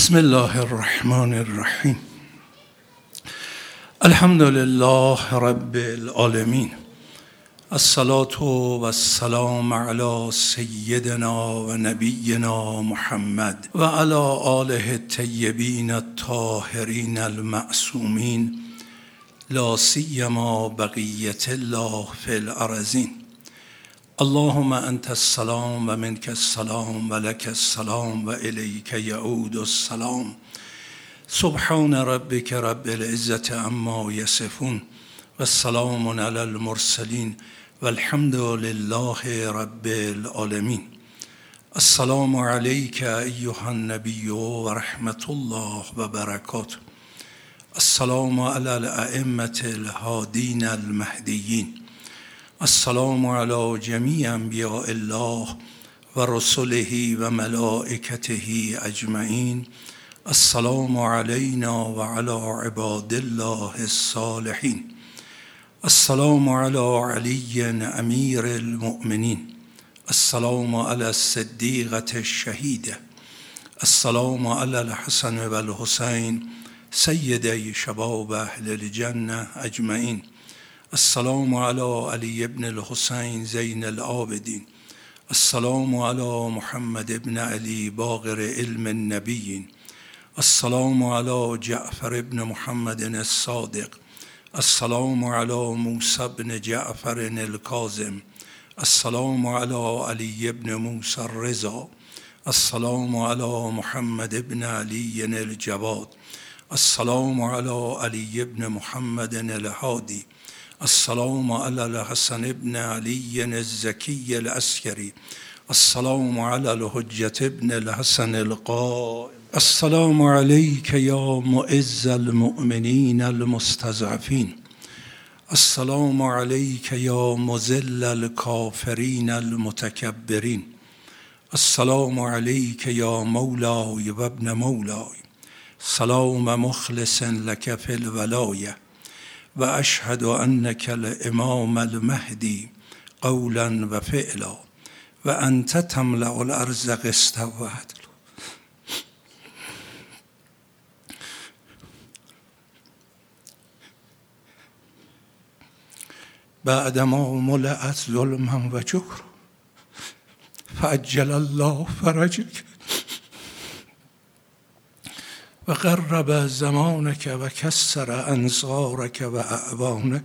بسم الله الرحمن الرحیم. الحمد لله رب العالمین. الصلاة و السلام علی سیدنا و نبینا محمد و علی آله الطیبین الطاهرین المعصومین، لا سیما بقیة الله فی الارضین. اللهم انت السلام و منک السلام و لک السلام و الیک یعود السلام. سبحان ربک رب العزة عما یصفون و السلام علی المرسلین و الحمد لله رب العالمین. السلام علیک ایها النبی و رحمت الله و برکاته. السلام علی الائمة الهادین المهدیین. السلام علی جمیع انبیاء الله و رسله و ملائکته اجمعین. السلام علینا و علی عباد الله الصالحین. السلام علی علی امیر المؤمنین. السلام علی الصدیقة الشهیده. السلام علی الحسن و الحسین سیدی شباب اهل الجنه اجمعین. السلام علی علی ابن الحسین زین العابدین. السلام علی محمد ابن علی باقر علم النبیین. السلام علی جعفر ابن محمد الصادق. السلام علی موسی ابن جعفر الکاظم. السلام علی علی ابن موسی الرضا. السلام علی محمد ابن علی الجواد. السلام علی علی ابن محمد الهادی. السلام علی الحسن ابن علی الزکی العسکری. السلام علی الحجة ابن الحسن القائم. السلام علیک یا معز المؤمنین المستضعفین. السلام علیک یا مذل الکافرین المتکبرین. السلام علیک یا مولای و ابن مولای. سلام مخلص لک فی الولایه و اشهد انک الامام المهدی قولا و فعلا و انت تملأ الارض قسطا و عدلا. بعدما ملأت ظلما و جورا فعجل الله فرجک و قرب زمانک و کسر انصارک و اعوانک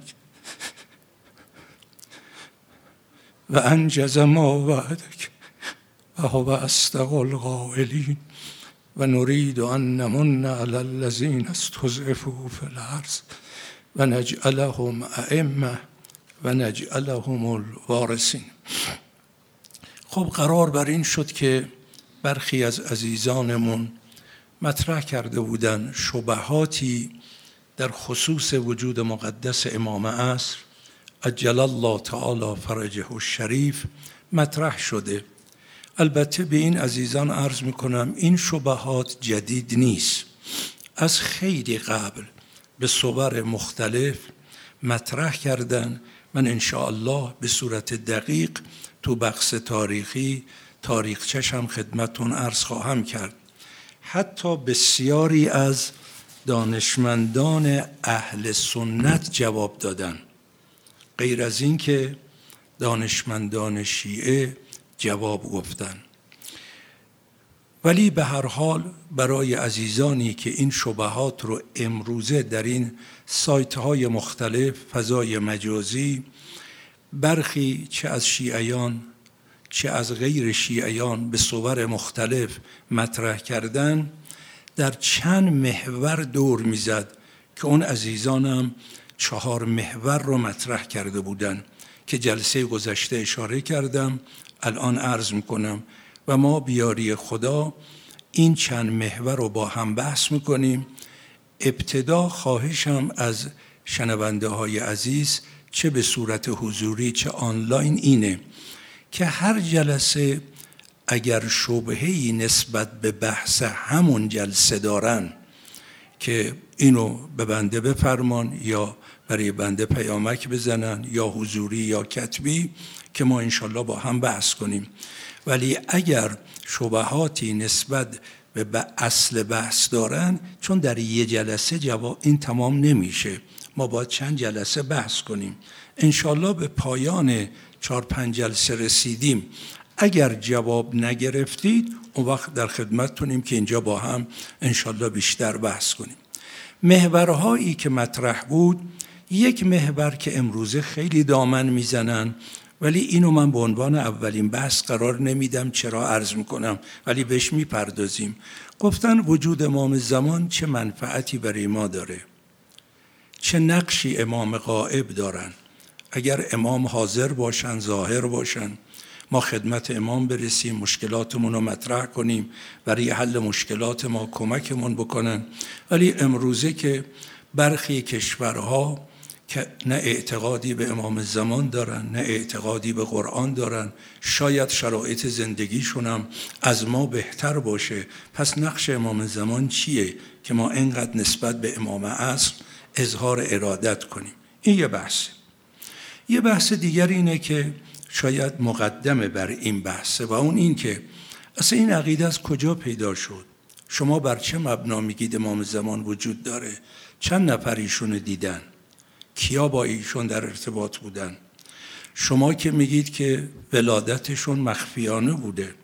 و انجز ما وعدک و هو اصدق القائلین و نرید ان نمن علی الذین استضعفوا فی الارض و نجعلهم ائمة و نجعلهم الوارثین. خب قرار بر این شد که برخی از عزیزانمون مطرح کرده بودن شبهاتی در خصوص وجود مقدس امام عصر عجل الله تعالی فرجه الشریف مطرح شده. البته به این عزیزان عرض میکنم این شبهات جدید نیست، از خیلی قبل به صور مختلف مطرح کردن. من انشاءالله به صورت دقیق تو بخش تاریخی تاریخچه‌شم خدمتون عرض خواهم کرد. حتی بسیاری از دانشمندان اهل سنت جواب دادن، غیر از این که دانشمندان شیعه جواب گفتن. ولی به هر حال برای عزیزانی که این شبهات رو امروزه در این سایت‌های مختلف فضای مجازی برخی چه از شیعیان چه از غیر شیعیان به صور مختلف مطرح کردن، در چند محور دور میزد که اون عزیزانم 4 محور رو مطرح کرده بودن که جلسه گذشته اشاره کردم، الان عرض میکنم و ما بیاری خدا این چند محور رو با هم بحث میکنیم. ابتدا خواهشم از شنونده های عزیز چه به صورت حضوری چه آنلاین اینه که هر جلسه اگر شبهه‌ای نسبت به بحث همون جلسه دارن که اینو به بنده بفرمان یا برای بنده پیامک بزنن یا حضوری یا کتبی که ما انشالله با هم بحث کنیم. ولی اگر شبهاتی نسبت و اصل بحث دارن، چون در یه جلسه جواب این تمام نمیشه، ما باید چند جلسه بحث کنیم. انشالله به پایان 4-5 جلسه رسیدیم. اگر جواب نگرفتید اون وقت در خدمتتونیم که اینجا با هم انشالله بیشتر بحث کنیم. محورهایی که مطرح بود، یک محور که امروزه خیلی دامن میزنن، ولی اینو من به عنوان اولین بحث قرار نمیدم، چرا عرض میکنم، ولی بهش میپردازیم. گفتن وجود امام زمان چه منفعتی برای ما داره، چه نقشی امام غائب دارن. اگر امام حاضر باشن، ظاهر باشن، ما خدمت امام برسیم، مشکلاتمون رو مطرح کنیم، برای حل مشکلات ما کمکمون بکنن. ولی امروزه که برخی کشورها که نه اعتقادی به امام زمان دارن، نه اعتقادی به قرآن دارن، شاید شرایط زندگیشون هم از ما بهتر باشه، پس نقش امام زمان چیه که ما اینقدر نسبت به امام عصر اظهار ارادت کنیم؟ این یه بحثه. یه بحث دیگر اینه که شاید مقدمه بر این بحثه، و اون این که اصلا این عقیده از کجا پیدا شد؟ شما بر چه مبنا میگید امام زمان وجود داره؟ چند نفر ایشون دیدن؟ کیا با ایشون در ارتباط بودن؟ شما که میگید که ولادتشون مخفیانه بوده،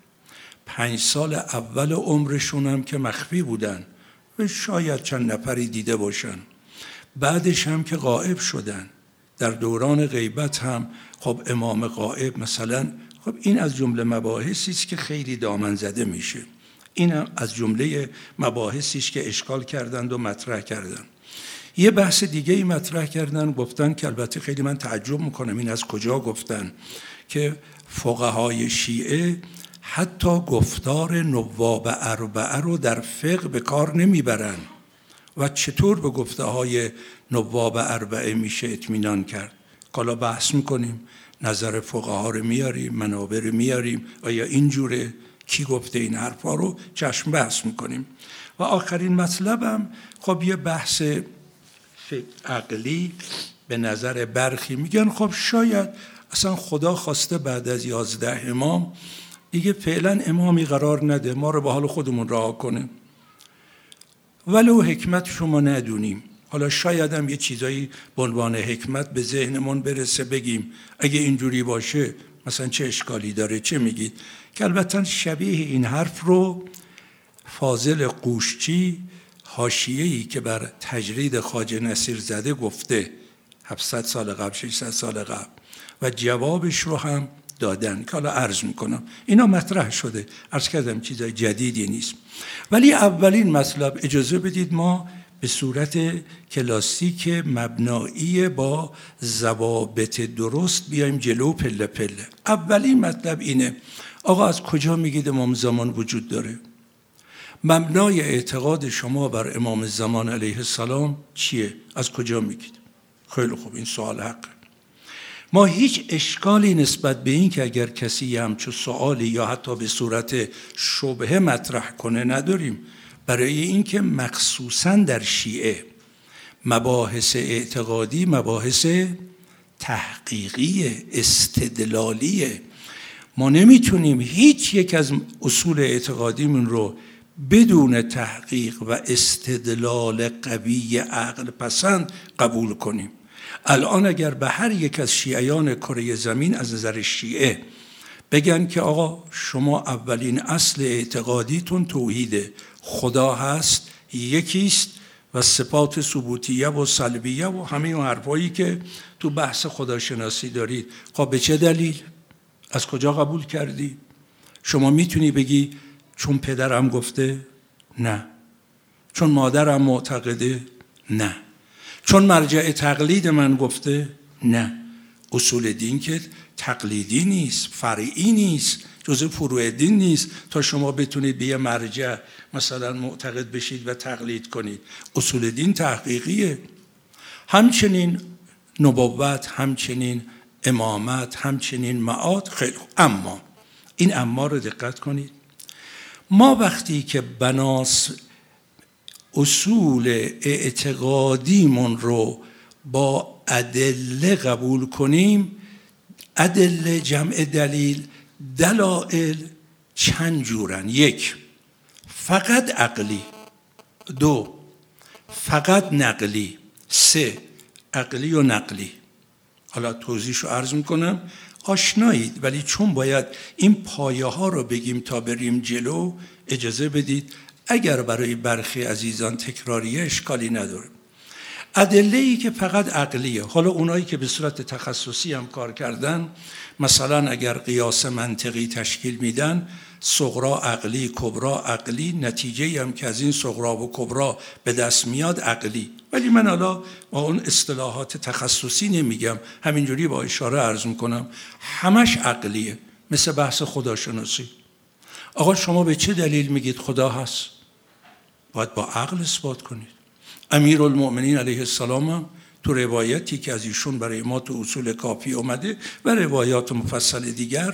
5 سال اول عمرشون هم که مخفی بودن و شاید چند نفری دیده باشن، بعدش هم که غائب شدن، در دوران غیبت هم خب امام غائب مثلا، خب این از جمله مباحثی است که خیلی دامن زده میشه. این از جمله مباحثی است که اشکال کردند و مطرح کردند. یه بحث دیگه ای مطرح کردن، گفتن که البته خیلی من تعجب میکنم این از کجا گفتن، که فقهای شیعه حتی گفتار نواب اربعه رو در فقه به کار نمیبرن و چطور به گفته‌های نواب اربعه میشه اطمینان کرد. حالا بحث میکنیم، نظر فقها رو میاریم، منابع رو میاریم، آیا اینجوره، کی گفته این حرفا رو، چشم بحث میکنیم. و آخرین مطلبم خب یه بحث عقلی به نظر برخی میگن خب شاید اصلا خدا خواسته بعد از 11 امام دیگه فعلا امامی قرار نده، ما رو به حال خودمون رها کنه، ولو حکمت شما ندونیم. حالا شاید هم یه چیزایی به عنوان حکمت به ذهنمون برسه، بگیم اگه اینجوری باشه مثلا چه اشکالی داره، چه میگید؟ که البته شبیه این حرف رو فاضل قوشچی، حاشیه‌ای که بر تجرید خواجه نصیرزاده گفته 700 سال قبل، 600 سال قبل، و جوابش رو هم دادن که حالا عرض میکنم. اینا مطرح شده، عرض کردم چیزای جدیدی نیست. ولی اولین مطلب اجازه بدید ما به صورت کلاسیک مبنایی با ضوابط درست بیایم جلو پله پله. اولین مطلب اینه، آقا از کجا میگید امام زمان وجود داره؟ مبنای اعتقاد شما بر امام زمان علیه السلام چیه؟ از کجا میگید؟ خیلی خوب، این سوال حقه. ما هیچ اشکالی نسبت به این که اگر کسی همچو سوالی یا حتی به صورت شبهه مطرح کنه نداریم، برای اینکه مخصوصاً در شیعه مباحث اعتقادی مباحث تحقیقی استدلالیه. ما نمیتونیم هیچ یک از اصول اعتقادیمون رو بدون تحقیق و استدلال قوی عقل پسند قبول کنیم. الان اگر به هر یک از شیعیان کره زمین از نظر شیعه بگن که آقا شما اولین اصل اعتقادیتون توحیده، خدا هست، یکیست و صفات ثبوتیه و سلبیه و همه اون حرفایی که تو بحث خداشناسی دارید، خب به چه دلیل؟ از کجا قبول کردی؟ شما میتونی بگی چون پدرم گفته؟ نه. چون مادرم معتقده؟ نه. چون مرجع تقلید من گفته؟ نه. اصول دین که تقلیدی نیست، فرعی نیست، جزء فروع دین نیست تا شما بتونید به یه مرجع مثلا معتقد بشید و تقلید کنید. اصول دین تحقیقیه. همچنین نبوت، همچنین امامت، همچنین معاد. خیلی اما این اما رو دقت کنید، ما وقتی که بناس اصول اعتقادیمون رو با ادله قبول کنیم، ادله جمع دلیل، دلائل چند جورن. یک، فقط عقلی. 2 فقط نقلی. 3 عقلی و نقلی. حالا توضیحشو عرض میکنم، آشنایید، ولی چون باید این پایه ها رو بگیم تا بریم جلو، اجازه بدید اگر برای برخی عزیزان تکراریه اشکالی نداره. ادله‌ای که فقط عقلیه، حالا اونایی که به صورت تخصصی هم کار کردن، مثلا اگر قیاس منطقی تشکیل میدن، صغرا عقلی، کبرا عقلی، نتیجه هم که از این صغرا و کبرا به دست میاد عقلی. ولی من حالا با اون اصطلاحات تخصصی نمیگم، همینجوری با اشاره عرض میکنم، همش عقلیه. مثل بحث خداشناسی. آقا شما به چه دلیل میگید خدا هست؟ باید با عقل اثبات کنید. امیرالمؤمنین علیه السلام هم تو روایتی که از ایشون برای ما تو اصول کافی اومده و روایات مفصل دیگر،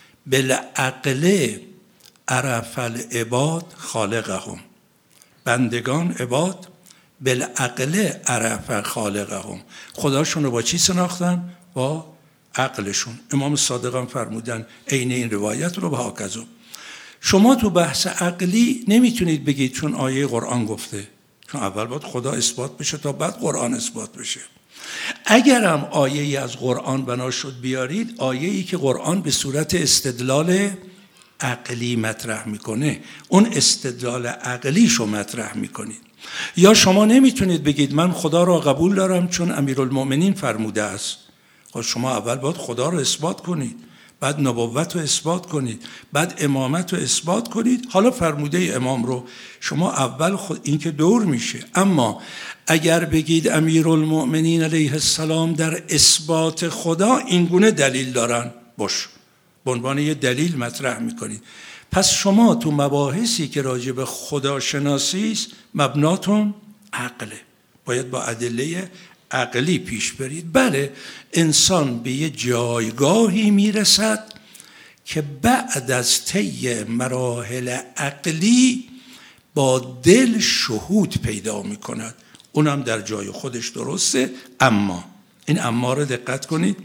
بالعقل عرف العباد خالقهم، بندگان عباد بالعقل عرف خالقهم، خداشون رو با چی شناختن؟ با عقلشون. امام صادق هم فرمودن عین این روایت رو به هاکذا. شما تو بحث عقلی نمیتونید بگید چون آیه قرآن گفته، چون اول باید خدا اثبات بشه تا بعد قرآن اثبات بشه. اگرم آیه‌ای از قرآن بنا شد بیارید، آیه‌ای که قرآن به صورت استدلال عقلی مطرح میکنه، اون استدلال عقلیشو مطرح میکنید. یا شما نمیتونید بگید من خدا را قبول دارم چون امیرالمؤمنین فرموده است. خب شما اول باید خدا رو اثبات کنید، بعد نبوت رو اثبات کنید، بعد امامت رو اثبات کنید، حالا فرموده امام رو. شما اول خود این که دور میشه. اما اگر بگید امیرالمؤمنین علیه السلام در اثبات خدا این گونه دلیل دارن، باش، به عنوان یه دلیل مطرح میکنید. پس شما تو مباحثی که راجع به خداشناسی است، مبناتون عقله، باید با ادله عقلی پیش برید. بله، انسان به یه جایگاهی میرسد که بعد از طی مراحل عقلی با دل شهود پیدا میکند، اونم در جای خودش درسته. اما این اما رو دقت کنید،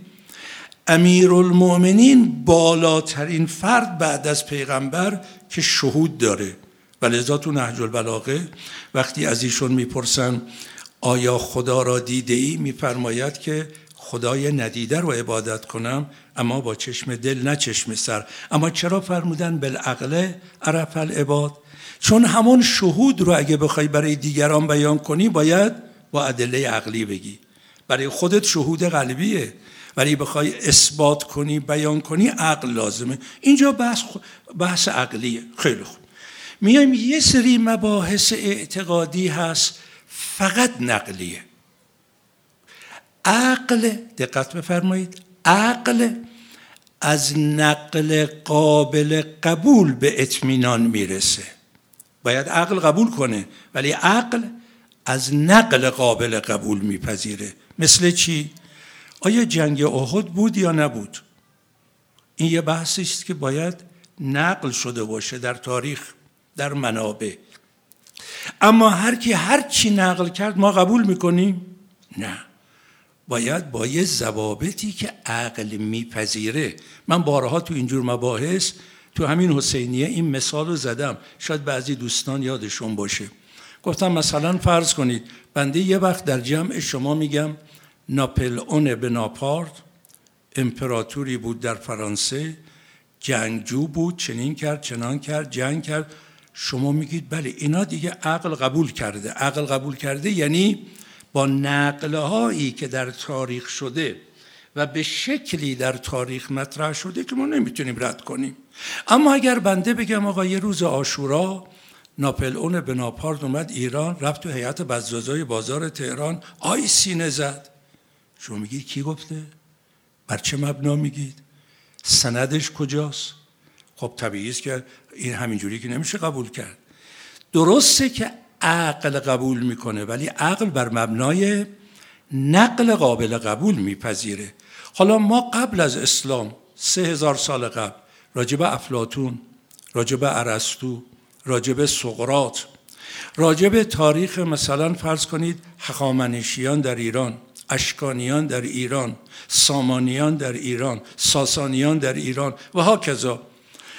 امیرالمؤمنین بالاترین فرد بعد از پیغمبر که شهود داره، و لذا تو نهج البلاغه وقتی از ایشون میپرسن آیا خدا را دیده ای؟ میفرماید که خدای ندیده رو عبادت کنم، اما با چشم دل نه چشم سر. اما چرا فرمودن بالعقل عرف العباد؟ چون همون شهود رو اگه بخوای برای دیگران بیان کنی باید با ادله عقلی بگی. برای خودت شهود قلبیه، ولی بخوای اثبات کنی بیان کنی عقل لازمه. اینجا بحث عقلیه. خیلی خوب، میایم یه سری مباحث اعتقادی هست فقط نقلیه. عقل، دقت بفرمایید، عقل از نقل قابل قبول به اطمینان میرسه. باید عقل قبول کنه، ولی عقل از نقل قابل قبول میپذیره. مثل چی؟ آیا جنگ احد بود یا نبود؟ این یه بحثی است که باید نقل شده باشه در تاریخ، در منابع. اما هر کی هر چی نقل کرد ما قبول میکنیم؟ نه، باید با یه ضوابطی که عقل میپذیره. من بارها تو اینجور مباحث تو همین حسینیه این مثال رو زدم، شاید بعضی دوستان یادشون باشه. گفتم مثلا فرض کنید بنده یه وقت در جمع شما میگم ناپلئون بناپارت امپراتوری بود در فرانسه، جنگجو بود، چنین کرد چنان کرد، جنگ کرد. شما میگید بله اینا دیگه عقل قبول کرده. عقل قبول کرده یعنی با نقلهایی که در تاریخ شده و به شکلی در تاریخ مطرح شده که ما نمیتونیم رد کنیم. اما اگر بنده بگم آقا یه روز عاشورا ناپلئون بناپارت اومد ایران، رفت تو هیئت بزازای بازار تهران، آی سینه زد، شما میگید کی گفته؟ بر چه مبنا میگید؟ سندش کجاست؟ خب طبیعی است که این همینجوری که نمیشه قبول کرد. درسته که عقل قبول میکنه، ولی عقل بر مبنای نقل قابل قبول میپذیره. حالا ما قبل از اسلام 3000 سال قبل راجب افلاطون، راجب ارسطو، راجب سقراط، راجب تاریخ مثلا فرض کنید هخامنشیان در ایران، اشکانیان در ایران، سامانیان در ایران، ساسانیان در ایران و هاکذا،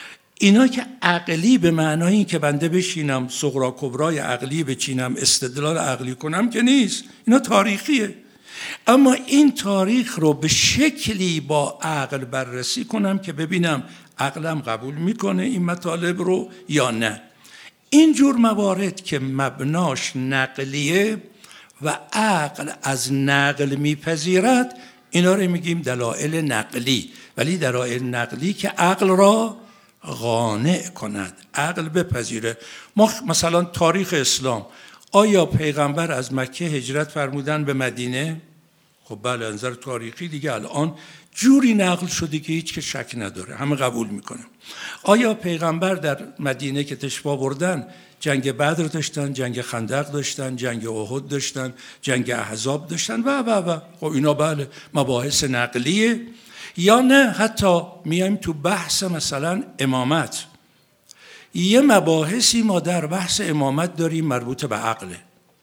اینا که عقلی به معنای این که بنده بشینم صغرا کبرای عقلی بچینم استدلال عقلی کنم که نیست، اینا تاریخیه. اما این تاریخ رو به شکلی با عقل بررسی کنم که ببینم عقلم قبول میکنه این مطالب رو یا نه. اینجور موارد که مبناش نقلیه و عقل از نقل میپذیرد، اینا رو میگیم دلایل نقلی، ولی دلایل نقلی که عقل را قانع کند، عقل بپذیره. ما مثلا تاریخ اسلام، آیا پیغمبر از مکه هجرت فرمودن به مدینه؟ خب بله، از نظر تاریخی دیگه الان جوری نقل شده که هیچ که شک نداره، همه قبول میکنه. آیا پیغمبر در مدینه که تشریف بردن جنگ بدر داشتن، جنگ خندق داشتن، جنگ احد داشتن، جنگ احزاب داشتن و خب اینا بله مباحث نقلیه. یا نه حتی میایم تو بحث مثلا امامت، یه مباحثی ما در بحث امامت داریم مربوط به عقله.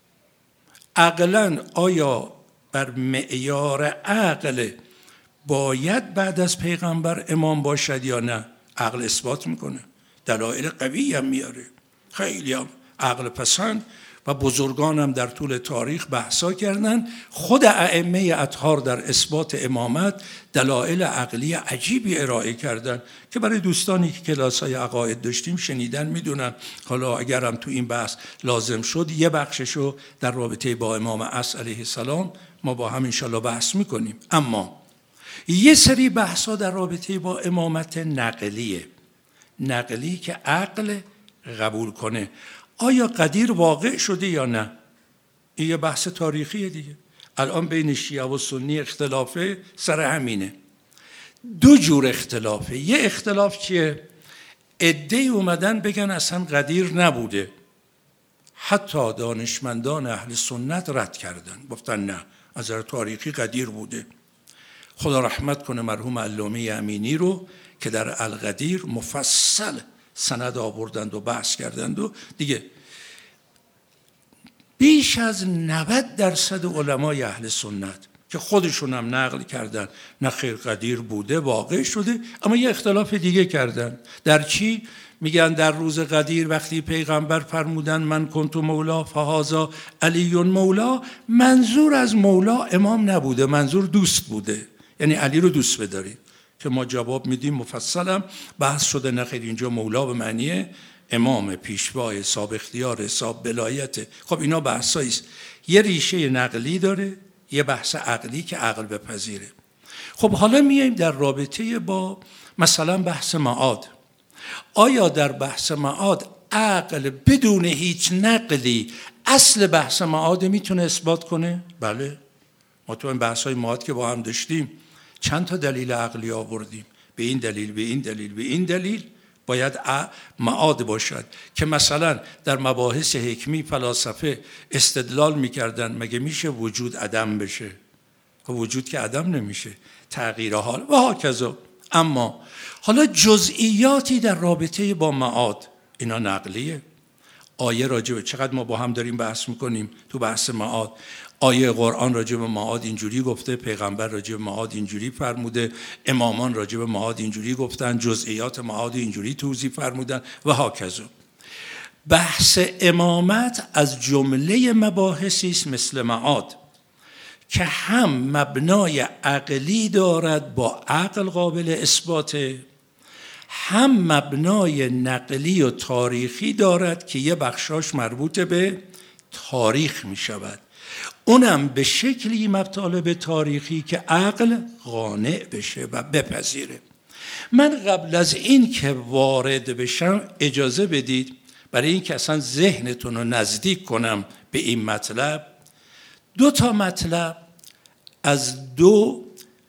عقلاً آیا بر معیار عقل باید بعد از پیغمبر امام باشد یا نه؟ عقل اثبات میکنه، دلایل قوی هم میاره، خیلی هم عقل پسند و بزرگان هم در طول تاریخ بحثا کردن. خود ائمه اطهار در اثبات امامت دلایل عقلی عجیبی ارائه کردن که برای دوستانی که کلاس‌های عقاید داشتیم شنیدن میدونن. حالا اگرم تو این بحث لازم شد یه بخششو در رابطه با امام عصر علیه السلام ما با هم انشالله بحث میکنیم. اما یه سری بحثا در رابطه با امامت نقلی که عقل قبول کنه. آیا قدیر واقع شده یا نه؟ این یه بحث تاریخیه دیگه. الان بین شیعه و سنی اختلافه سر همینه. دو جور اختلافه. یه اختلاف چیه؟ عده‌ای اومدن بگن اصلا قدیر نبوده، حتی دانشمندان اهل سنت رد کردن، گفتن نه، از نظر تاریخی قدیر بوده. خدا رحمت کنه مرحوم علامه امینی رو که در القدیر مفصل سند آوردند و بحث کردند و دیگه بیش از 90% علمای اهل سنت که خودشون هم نقل کردن نه خیر قدیر بوده، واقع شده. اما یه اختلاف دیگه کردن. در چی؟ میگن در روز قدیر وقتی پیغمبر فرمودن من کنت مولا فهذا علی مولا، منظور از مولا امام نبوده، منظور دوست بوده، یعنی علی رو دوست بدارید. که ما جواب میدیم مفصلم بحث شده، نخیر اینجا مولا به معنی امام، پیشوای، صاحب اختیار، صاحب ولایت. خب اینا بحثاییست، یه ریشه نقلی داره، یه بحث عقلی که عقل بپذیره. خب حالا میایم در رابطه با مثلا بحث معاد. آیا در بحث معاد عقل بدون هیچ نقلی اصل بحث معاد میتونه اثبات کنه؟ بله، ما تو این بحث های معاد که با هم داشتیم چند تا دلیل عقلی آوردیم، به این دلیل، به این دلیل، به این دلیل باید معاد باشد. که مثلا در مباحث حکمی فلاسفه استدلال میکردن مگه میشه وجود عدم بشه؟ وجود که عدم نمیشه، تغییر حال و هاکذا. اما حالا جزئیاتی در رابطه با معاد، اینا نقلیه. آیه راجبه، چقدر ما با هم داریم بحث میکنیم تو بحث معاد، آیه قرآن راجع به معاد اینجوری گفته، پیغمبر راجع به معاد اینجوری فرموده، امامان راجع به معاد اینجوری گفتن، جزئیات معاد اینجوری توضیح فرمودن و هاکذا. بحث امامت از جمله مباحثی است مثل معاد که هم مبنای عقلی دارد با عقل قابل اثباته، هم مبنای نقلی و تاریخی دارد که یه بخشاش مربوط به تاریخ می شود، اونم به شکلی مطالب تاریخی که عقل قانع بشه و بپذیره. من قبل از این که وارد بشم اجازه بدید برای این که اصلا ذهنتون رو نزدیک کنم به این مطلب، 2 تا مطلب از 2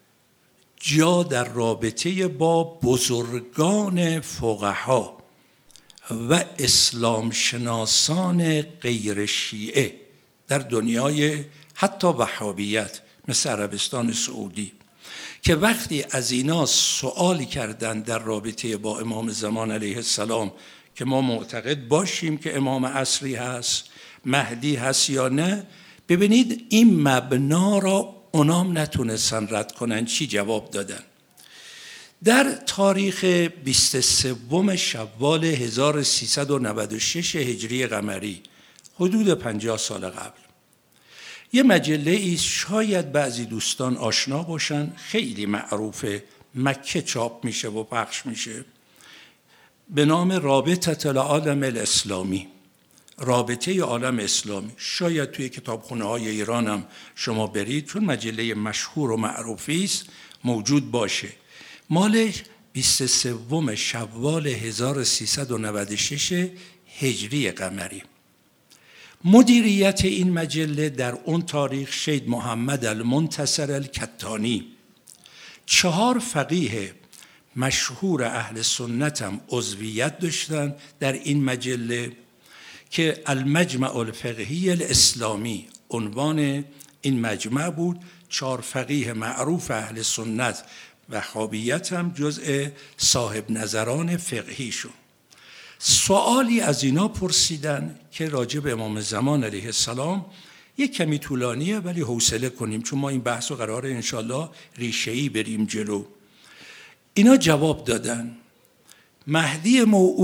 جا در رابطه با بزرگان فقها و اسلام شناسان غیر شیعه در دنیای حتی وهابیت مثل عربستان سعودی که وقتی از اینا سوالی کردن در رابطه با امام زمان علیه السلام که ما معتقد باشیم که امام عصری هست، مهدی هست یا نه، ببینید این مبنا را اونام نتونستن رد کنن. چی جواب دادن؟ در تاریخ 23 شوال 1396 هجری قمری، حدود 50 سال قبل، یه مجله ایست، شاید بعضی دوستان آشنا باشن، خیلی معروفه، مکه چاپ میشه و پخش میشه، به نام رابطه العالم الاسلامی، رابطه عالم اسلامی. شاید توی کتابخونه های ایران هم شما برید، چون مجله مشهور و معروفی است، موجود باشه. مال 23 شوال 1396 هجری قمری. مدیریت این مجله در اون تاریخ شید محمد المنتصر الکتانی. 4 فقیه مشهور اهل سنت هم عضویت داشتن در این مجله که المجمع الفقهی الاسلامی عنوان این مجمع بود. 4 فقیه معروف اهل سنت، وهابیت هم جزء صاحب نظران فقهیشون. سوالی از اینا پرسیدن که راجع به امام زمان علیه السلام، یک کمی طولانیه ولی حوصله کنیم چون ما این بحث رو قراره انشالله ریشه‌ای بریم جلو. اینا جواب دادن مهدی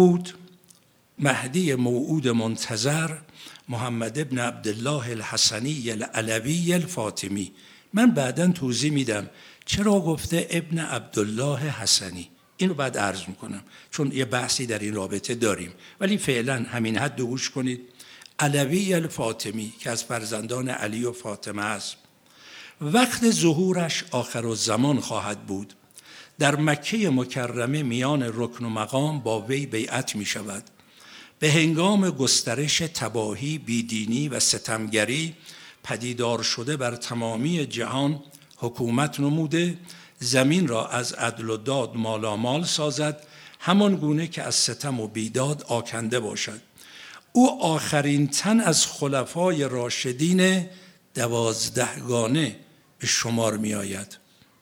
موعود منتظر محمد ابن عبدالله الحسنی العلوی الفاطمی. من بعداً توضیح میدم چرا گفته ابن عبدالله حسنی، اینو بعد عرض میکنم چون یه بحثی در این رابطه داریم، ولی فعلا همین حد گوش کنید. علوی الفاطمی که از فرزندان علی و فاطمه است. وقت ظهورش آخرالزمان خواهد بود. در مکه مکرمه میان رکن و مقام با وی بیعت می شود. به هنگام گسترش تباهی، بیدینی و ستمگری پدیدار شده بر تمامی جهان حکومت نموده، زمین را از عدل و داد مالامال سازد، همان گونه که از ستم و بیداد آکنده باشد. او آخرین تن از خلفای راشدین 12گانه به شمار می آید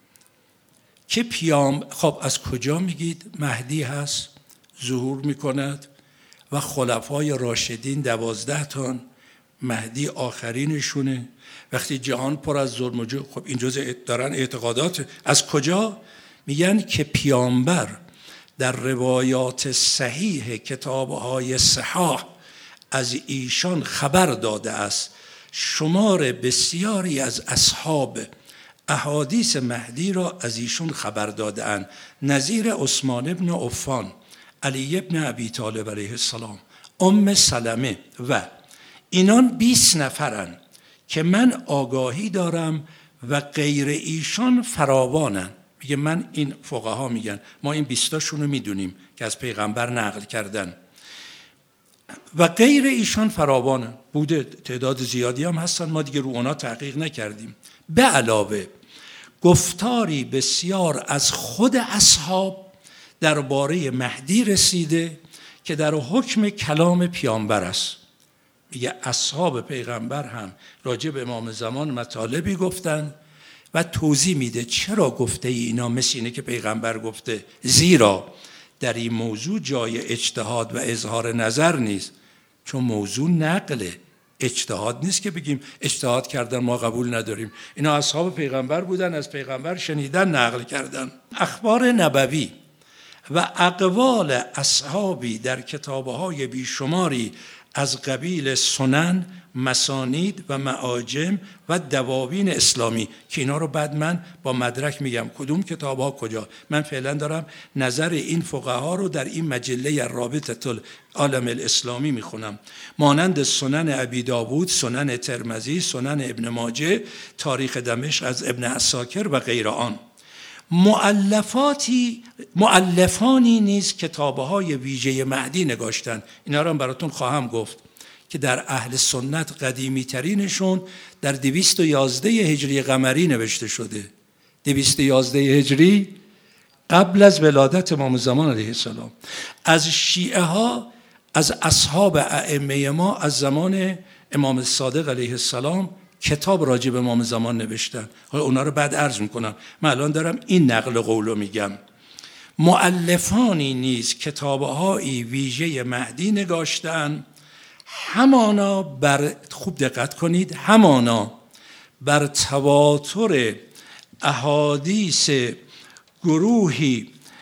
که خب از کجا میگید مهدی هست، ظهور می کند و خلفای راشدین 12 تان، مهدی آخرینشونه. وقتی جهان پر از ظلم و جور، خب این جزء دارن اعتقادات. از کجا؟ میگن که پیامبر در روایات صحیح کتابهای صحاح از ایشان خبر داده است. شمار بسیاری از اصحاب احادیث مهدی را از ایشون خبر داده اند، نظیر عثمان ابن عفان، علی ابن ابی طالب علیه السلام، ام سلمه و اینان 20 نفرن که من آگاهی دارم و غیر ایشان فراوانن. میگه من این فقها میگن ما این 20تاشون رو میدونیم که از پیغمبر نقل کردن و غیر ایشان فراوانن. بوده تعداد زیادی هم هستن، ما دیگه رو اونا تحقیق نکردیم. به علاوه گفتاری بسیار از خود اصحاب درباره مهدی رسیده که در حکم کلام پیامبر است. میگه اصحاب پیغمبر هم راجع به امام زمان مطالبی گفتن و توضیح میده چرا گفته اینا مثل اینه که پیغمبر گفته، زیرا در این موضوع جای اجتهاد و اظهار نظر نیست، چون موضوع نقله، اجتهاد نیست که بگیم اجتهاد کردن ما قبول نداریم. اینا اصحاب پیغمبر بودن، از پیغمبر شنیدن، نقل کردن. اخبار نبوی و اقوال اصحابی در کتابهای بیشماری از قبیل سنن، مسانید و معاجم و دواوین اسلامی که اینا رو بعد من با مدرک میگم کدوم کتاب ها کجا. من فعلا دارم نظر این فقها رو در این مجله رابطه العالم الاسلامی میخونم، مانند سنن ابی داوود، سنن ترمذی، سنن ابن ماجه، تاریخ دمشق از ابن عساکر و غیر آن. مؤلفانی نیز کتابهای ویژه مهدی نگاشتن. اینا رو هم براتون خواهم گفت که در اهل سنت قدیمی ترینشون در 211 هجری قمری نوشته شده. 211 هجری قبل از ولادت امام زمان علیه السلام. از شیعه ها، از اصحاب ائمه ما از زمان امام صادق علیه السلام کتاب راجع به امام زمان نوشتن. حالا اونا رو بعد عرض میکنم، من الان دارم این نقل قولو میگم. مؤلفانی نیز کتابهایی ویژه مهدی نگاشتن، همانا بر، خوب دقت کنید، همانا بر تواتر احادیث گروهی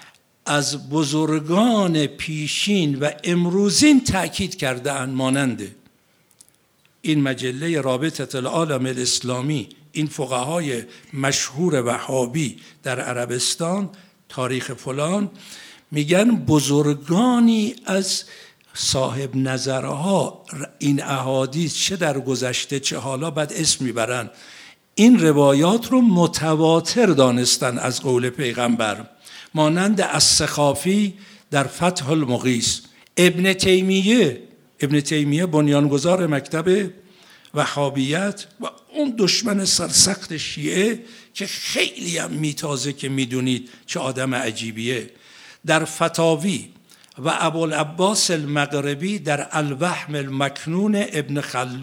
از بزرگان پیشین و امروزین تأکید کرده‌اند، مانند این مجله رابطه العالم الاسلامی، این فقهای مشهور وهابی در عربستان، تاریخ فلان، میگن بزرگانی از صاحب نظرها این احادیث چه در گذشته چه حالا بعد اسم میبرن، این روایات رو متواتر دانستن از قول پیغمبر، مانند السخاوی در فتح المغیث، ابن تیمیه بنیانگذار مکتب وهابیت و اون دشمن سرسخت شیعه که خیلی هم میتازه که میدونید چه آدم عجیبیه، در فتاوی، و ابوالعباس المغربی در الوهم المکنون ابن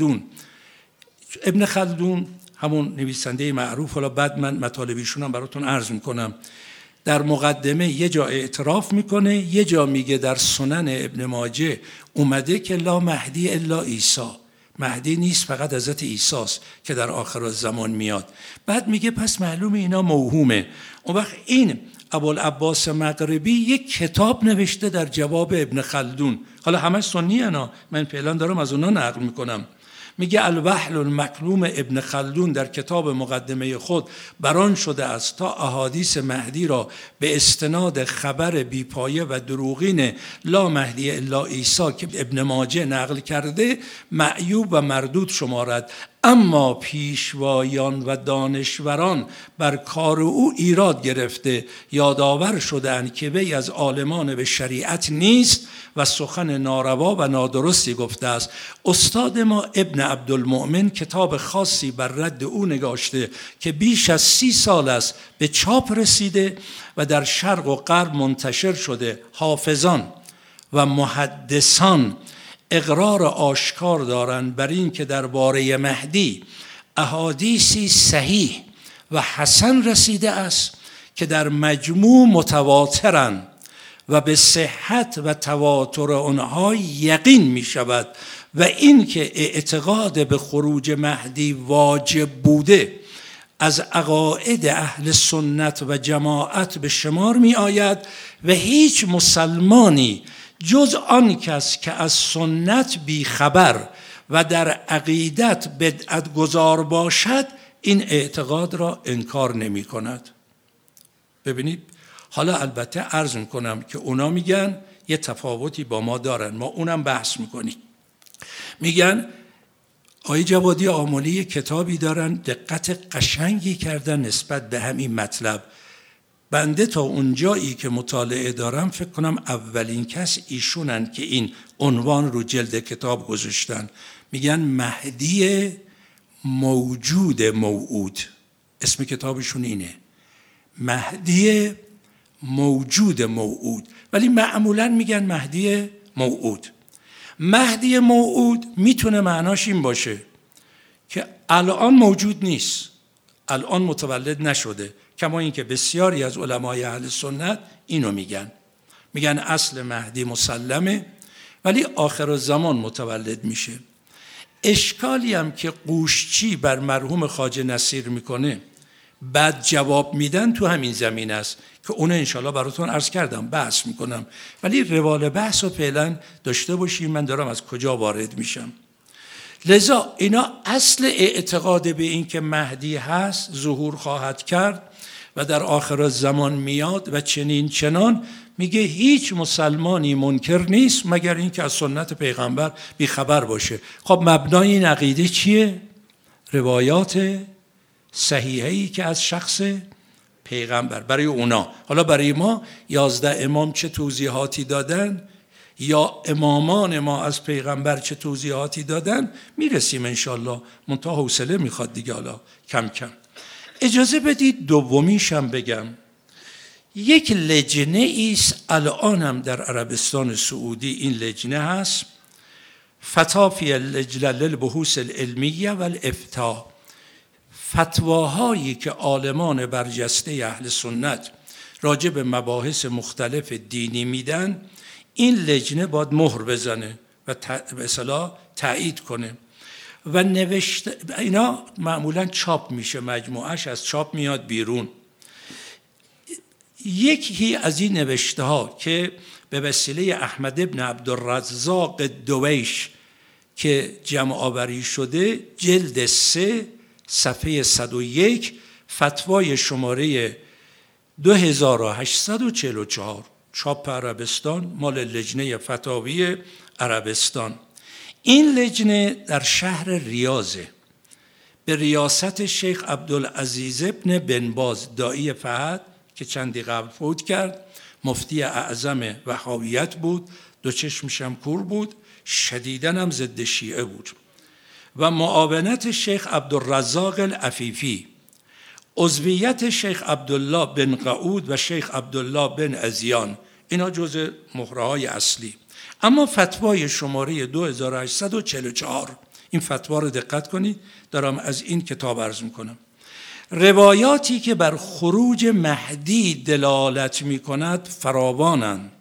خلدون همون نویسنده معروف، حالا بعد من مطالبیشون هم براتون عرض میکنم، در مقدمه یه جا اعتراف میکنه، یه جا میگه در سنن ابن ماجه اومده که لا مهدی الا عیسی، مهدی نیست فقط حضرت عیسی است که در آخر الزمان میاد. بعد میگه پس معلومه اینا موهومه. اون وقت این ابوالعباس مغربی یک کتاب نوشته در جواب ابن خلدون، حالا همه سنی انا، من فعلا دارم از اونا نقل میکنم، میگه الوحل المکلوم ابن خلدون در کتاب مقدمه خود بران شده است تا احادیث مهدی را به استناد خبر بیپایه و دروغین لا مهدی الا عیسی که ابن ماجه نقل کرده معیوب و مردود شمارد، اما پیشوایان و دانشوران بر کار او ایراد گرفته یادآور شدند که وی از عالمان به شریعت نیست و سخن ناروا و نادرستی گفته است. استاد ما ابن عبدالمؤمن کتاب خاصی بر رد او نگاشته که بیش از 30 سال است به چاپ رسیده و در شرق و غرب منتشر شده. حافظان و محدثان اقرار آشکار دارند بر این که درباره مهدی احادیثی صحیح و حسن رسیده است که در مجموع متواترند و به صحت و تواتر آنها یقین می شود و این که اعتقاد به خروج مهدی واجب بوده از عقاید اهل سنت و جماعت به شمار می آید و هیچ مسلمانی جز آن کس که از سنت بیخبر و در عقیدت بدعت گذار باشد این اعتقاد را انکار نمی کند. ببینید، حالا البته عرض میکنم که اونا میگن یه تفاوتی با ما دارن، ما اونم بحث میکنیم. میگن آقای جوادی آملی کتابی دارن دقت قشنگی کردن نسبت به همین مطلب. بنده تا اونجایی که مطالعه دارم فکر کنم اولین کس ایشونن که این عنوان رو جلد کتاب گذاشتن. میگن مهدی موجود موعود، اسم کتابشون اینه، مهدی موجود موعود، ولی معمولا میگن مهدی موعود. مهدی موعود میتونه معناش این باشه که الان موجود نیست، الان متولد نشده، کما اینکه بسیاری از علمای اهل سنت اینو میگن اصل مهدی مسلمه ولی آخر الزمان متولد میشه. اشکالی هم که قوشچی بر مرحوم خواجه نصیر میکنه بعد جواب میدن تو همین زمین است که اون انشالله براتون عرض کردم، بحث میکنم، ولی روال بحث رو فعلا داشته باشیم. من دارم از کجا وارد میشم. لذا اینا اصل اعتقاد به این که مهدی هست، ظهور خواهد کرد و در آخر الزمان میاد و چنین چنان، میگه هیچ مسلمانی منکر نیست مگر این که از سنت پیغمبر بیخبر باشه. خب مبنای این عقیده چیه؟ روایات صحیحه‌ای که از شخص پیغمبر برای اونا. حالا برای ما 11 امام چه توضیحاتی دادن یا امامان ما از پیغمبر چه توضیحاتی دادن میرسیم انشالله، منتها حوصله میخواد دیگه، حالا کم کم. اجازه بدید دومیشم بگم. یک لجنه ایست الان هم در عربستان سعودی، این لجنه هست فتافی اللجنه للبحوث العلمیه و الافتاء، فتواهایی که عالمان برجسته اهل سنت راجع به مباحث مختلف دینی میدن، این لجنه باید مهر بزنه و به اصطلاح تایید کنه و نوشته. اینا معمولا چاپ میشه، مجموعش از چاپ میاد بیرون. یکی از این نوشته ها که به وسیله احمد ابن عبدالرزاق دویش که جمع آوری شده، جلد 3 صفحه 101، فتوای شماره 2844، چاپ عربستان، مال لجنه فتاوی عربستان. این لجنه در شهر ریاضه، به ریاست شیخ عبدالعزیز ابن بن باز داعی فهد که چندی قبل فوت کرد، مفتی اعظم وهابیت بود، دو چشمش هم کور بود، شدیداً هم ضد شیعه بود، و معاونت شیخ عبدالرزاق العفیفی، عضویت شیخ عبدالله بن قعود و شیخ عبدالله بن ازیان، اینا جزء مهره‌های اصلی. اما فتوای شماره 2844، این فتوا رو دقت کنید، دارم از این کتاب عرض میکنم. روایاتی که بر خروج مهدی دلالت میکند فراوانند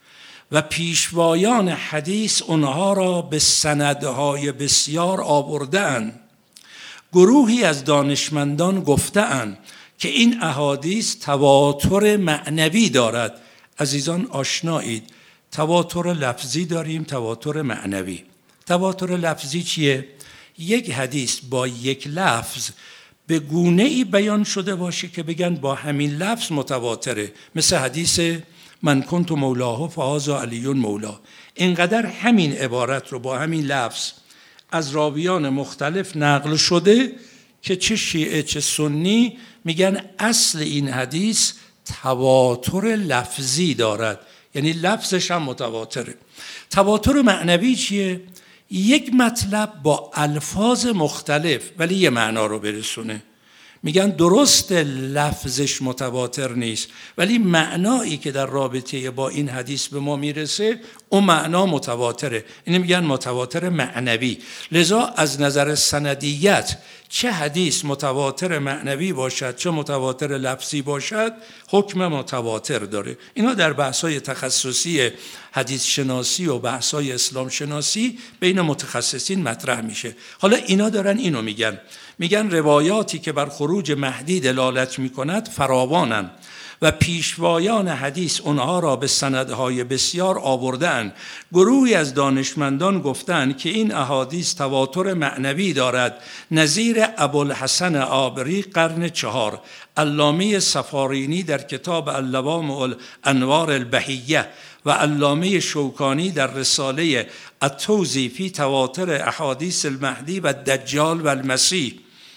و پیشوایان حدیث اونها را به سندهای بسیار آورده‌اند. گروهی از دانشمندان گفته‌اند که این احادیث تواتر معنوی دارد. عزیزان آشنایید، تواتر لفظی داریم، تواتر معنوی. تواتر لفظی چیه؟ یک حدیث با یک لفظ به گونه‌ای بیان شده باشه که بگن با همین لفظ متواتره، مثل حدیث من کنت مولاه فهذا علی مولا. اینقدر همین عبارت رو با همین لفظ از راویان مختلف نقل شده که چه شیعه چه سنی میگن اصل این حدیث تواتر لفظی دارد، یعنی لفظش هم متواتره. تواتر معنوی چیه؟ یک مطلب با الفاظ مختلف ولی یه معنا رو برسونه. میگن درست لفظش متواتر نیست ولی معنایی که در رابطه با این حدیث به ما میرسه اون معنا متواتره. اینو میگن متواتر معنوی. لذا از نظر سندیت چه حدیث متواتر معنوی باشد چه متواتر لفظی باشد حکم متواتر داره. اینا در بحث‌های تخصصی حدیث شناسی و بحث‌های اسلام شناسی بین متخصصین مطرح میشه. حالا اینا دارن اینو میگن روایاتی که بر خروج مهدی دلالت میکند فراوانند و پیشوایان حدیث اونها را به سندهای بسیار آوردند. گروهی از دانشمندان گفتند که این احادیث تواتر معنوی دارد، نظیر ابوالحسن آبری قرن 4، علامه سفارینی در کتاب اللوامع الانوار البهیه و علامه شوکانی در رساله التوضیح فی تواتر احادیث المهدی و دجال و المسیح.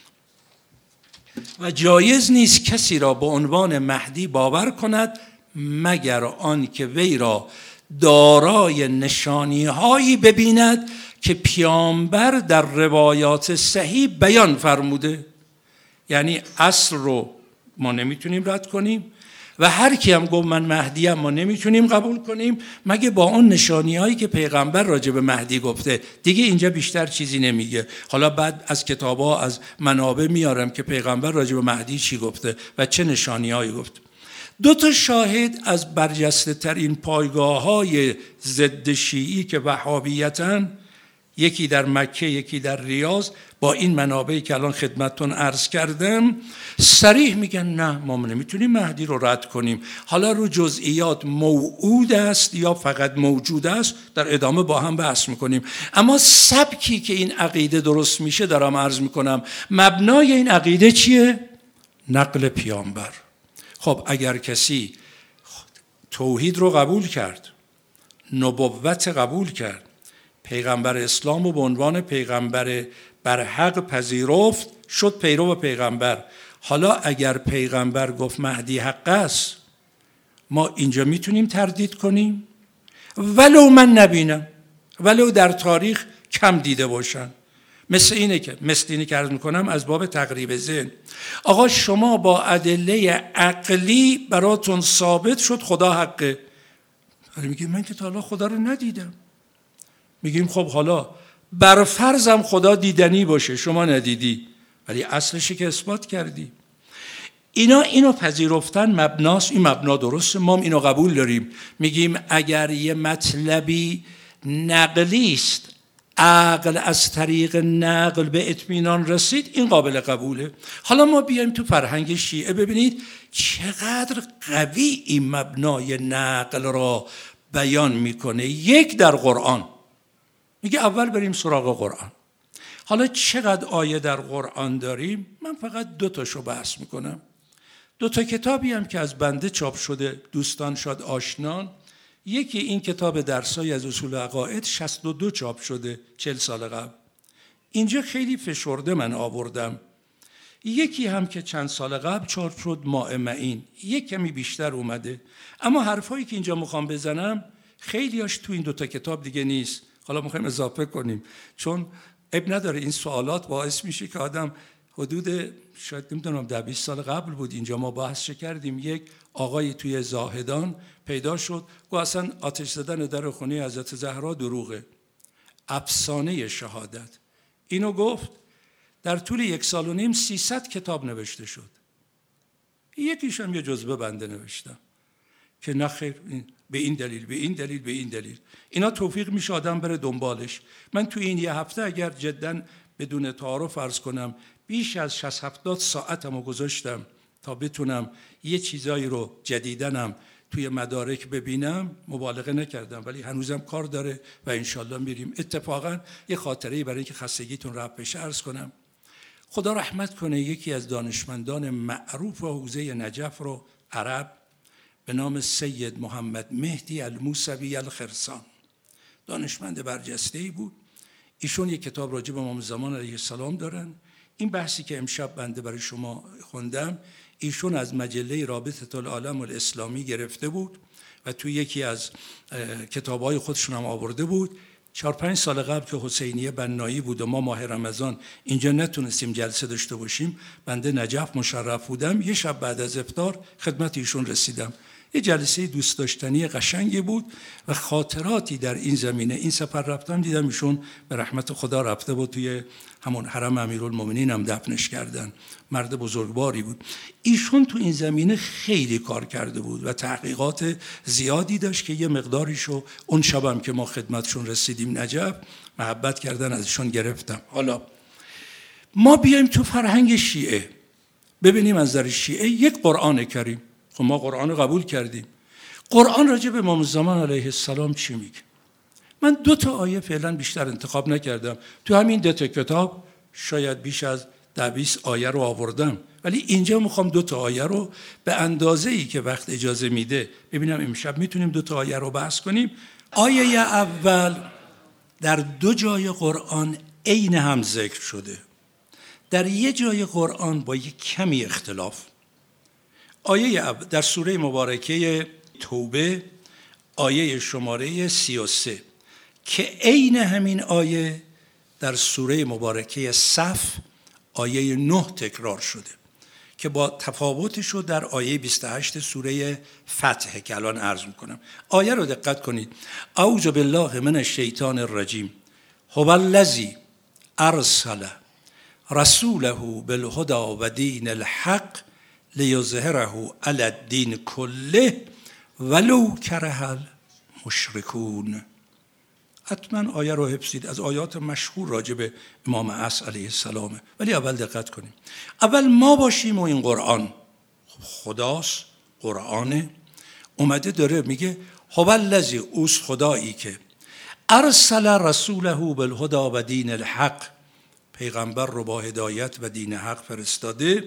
و جایز نیست کسی را به عنوان مهدی باور کند مگر آن که وی را دارای نشانی هایی ببیند که پیامبر در روایات صحیح بیان فرموده. یعنی اصل رو ما نمیتونیم رد کنیم و هر کی هم گفت من مهدیم ما نمیتونیم قبول کنیم مگه با اون نشانی هایی که پیغمبر راجع به مهدی گفته. دیگه اینجا بیشتر چیزی نمیگه. حالا بعد از کتابا از منابع میارم که پیغمبر راجع به مهدی چی گفته و چه نشانی هایی گفت. 2 شاهد از برجسته ترین پایگاه های ضد شیعی که وهابیتن، یکی در مکه یکی در ریاض، با این منابعی که الان خدمتتون عرض کردم صریح میگن نه ما نمیتونیم مهدی رو رد کنیم. حالا رو جزئیات موعود است یا فقط موجود است در ادامه با هم بحث میکنیم. اما سبکی که این عقیده درست میشه دارم عرض میکنم. مبنای این عقیده چیه؟ نقل پیامبر. خب اگر کسی توحید رو قبول کرد، نبوت قبول کرد، پیغمبر اسلام رو به عنوان پیغمبر برحق پذیرفت، شد پیرو پیغمبر. حالا اگر پیغمبر گفت مهدی حق است، ما اینجا میتونیم تردید کنیم؟ ولو من نبینم، ولو در تاریخ کم دیده باشن. مثل اینی که عرض میکنم از باب تقریب ذهن. آقا شما با ادله عقلی براتون ثابت شد خدا حقه، ولی میگید من که تا حالا خدا رو ندیدم. میگیم خب حالا بر فرضم خدا دیدنی باشه شما ندیدی ولی اصلشی که اثبات کردی. اینو پذیرفتن مبناست. این مبنا درسته، ما اینو قبول داریم. میگیم اگر یه مطلبی نقلی است عقل از طریق نقل به اطمینان رسید، این قابل قبوله. حالا ما بیایم تو فرهنگ شیعه، ببینید چقدر قوی این مبنای نقل را بیان میکنه. یک، در قرآن میگه اول بریم سراغ قرآن. حالا چقدر آیه در قرآن داریم؟ من فقط 2 تاشو بحث میکنم. 2 تا کتابی هم که از بنده چاپ شده، دوستان شاد آشنان. یکی این کتاب درسای از اصول عقاید 62 چاپ شده 40 سال قبل، اینجا خیلی فشرده من آوردم. یکی هم که چند سال قبل چاپ شد ماء معین، یک کمی بیشتر اومده، اما حرفایی که اینجا میخوام بزنم خیلیاش تو این 2 تا کتاب دیگه نیست. حالا میخوایم اضافه کنیم، چون اب نداره این سوالات باعث میشه که آدم حدود شاید نمیدونم 10-20 سال قبل بود اینجا ما بحث کردیم. یک آقایی توی زاهدان پیدا شد گفت اصلا آتش زدن در خونه حضرت زهرا دروغه، افسانه شهادت. اینو گفت. در طول 1.5 سال 300 کتاب نوشته شد. یکیش هم یه جزوه بنده نوشتم که نخیر به این دلیل به این دلیل به این دلیل. اینا توفیق میشه آدم بره دنبالش. من توی این 1 هفته اگر جدا بدون تعارف عرض کنم بیش از 60-70 ساعتمو گذاشتم تا بتونم یه چیزایی رو جدیدنم توی مدارک ببینم. مبالغه نکردم ولی هنوزم کار داره و انشالله میریم. اتفاقا یه خاطره‌ای برای اینکه خستگیتون رفع بشه عرض کنم. خدا رحمت کنه یکی از دانشمندان معروف حوزه نجف رو عرب به نام سید محمد مهدی الموسوی الخرسان، دانشمند برجسته‌ای بود. ایشون یک کتاب راجع به امام زمان علیه السلام دارن. این بحثی که امشب بنده برای شما خوندم ایشون از مجله رابطه العالم الاسلامی گرفته بود و توی یکی از کتاب‌های خودشون هم آورده بود. 4-5 سال قبل که حسینیه بنایی بود و ما ماه رمضان اینجا نتونستیم جلسه داشته باشیم، بنده نجف مشرف بودم. یه شب بعد از افطار خدمت ایشون رسیدم. یه جلسه دوست داشتنی قشنگی بود و خاطراتی در این زمینه. این سفر رفتم دیدم ایشون به رحمت خدا رفته بود توی همون حرم امیرالمومنین هم دفنش کردن. مرد بزرگواری بود. ایشون تو این زمینه خیلی کار کرده بود و تحقیقات زیادی داشت که یه مقداریشو اون شبم که ما خدمتشون رسیدیم نجف محبت کردن ازشون گرفتم. حالا ما بیایم تو فرهنگ شیعه ببینیم. از نظر شیعه یک قرآن کریم. خب ما قرآن قبول کردیم. قرآن راجع به امام زمان علیه السلام چی میگه؟ من 2 تا آیه فعلا بیشتر انتخاب نکردم. تو همین 2 تا کتاب شاید بیش از 10-20 آیه رو آوردم، ولی اینجا میخوام 2 تا آیه رو به اندازه‌ای که وقت اجازه میده ببینم امشب میتونیم 2 تا آیه رو بحث کنیم. آیه اول در 2 جای قرآن عین هم ذکر شده، در یه جای قرآن با یک کمی اختلاف. آیه در سوره مبارکه توبه آیه شماره 33 که عین همین آیه در سوره مبارکه صف آیه 9 تکرار شده که با تفاوتش رو در آیه 28 سوره فتح که الان عرض میکنم. آیه رو دقت کنید. اعوذ بالله من الشیطان الرجیم هو الذی ارسل رسوله بالهدى و دین الحق لیظهره علی الدین کله ولو کره المشرکون. حتما آیه رو حفظید، از آیات مشهور راجع به امام عصر علیه السلامه. ولی اول دقت کنیم. اول ما باشیم و این قرآن خداست، قرآنه، اومده داره میگه هو الذی، اوست خدایی که ارسل رسوله بالهدى و دین الحق، پیغمبر رو با هدایت و دین حق فرستاده،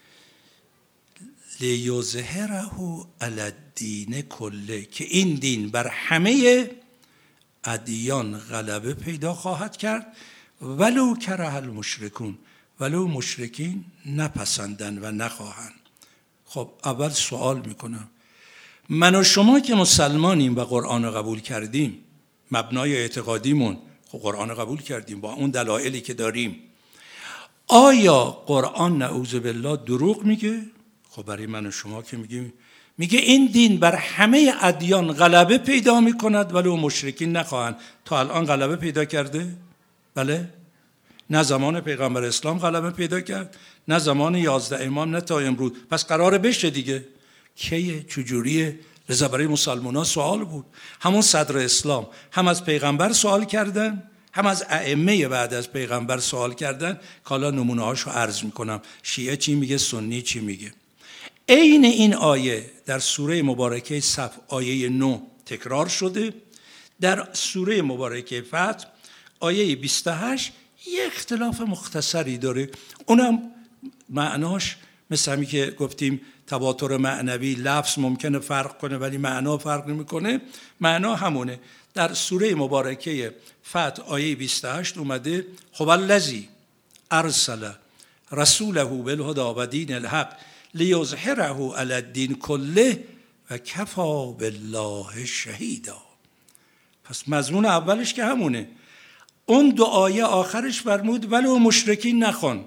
لیظهره علی الدین کله، که این دین بر همه ادیان غلبه پیدا خواهد کرد، ولو کره المشرکون، ولو مشرکین نپسندن و نخواهند. خب اول سوال میکنم، من و شما که مسلمانیم و قرآن رو قبول کردیم، مبنای اعتقادیمون خب قرآن قبول کردیم با اون دلایلی که داریم، آیا قرآن نعوذ بالله دروغ میگه؟ خب برای من و شما که میگه این دین بر همه ادیان غلبه پیدا میکند ولو مشرکین نخواهند. تا الان غلبه پیدا کرده؟ بله. نه زمان پیغمبر اسلام غلبه پیدا کرد، نه زمان 11 امام، نه تا امروز. پس قراره بشه دیگه. کیه؟ چجوریه؟ لذا برای مسلمان ها سوال بود. همون صدر اسلام هم از پیغمبر سوال کردن، هم از ائمه بعد از پیغمبر سوال کردن که حالا نمونه هاشو عرض میکنم. شیعه چی میگه، سنی چی میگه. عین این آیه در سوره مبارکه صف آیه 9 تکرار شده. در سوره مبارکه فتح آیه 28 یه اختلاف مختصری داره، اونم معناش مثل همی که گفتیم تواتر معنوی، لفظ ممکنه فرق کنه ولی معنا فرق نمیکنه، معنا همونه. در سوره مبارکه فتح آیه 28 اومده هو الذی ارسل رسوله بالهدی و دین الحق لیظهره علی الدین کله و کفی بالله شهیدا. پس مضمون اولش که همونه. اون دو آیه آخرش فرمود ولو مشرکین نخون.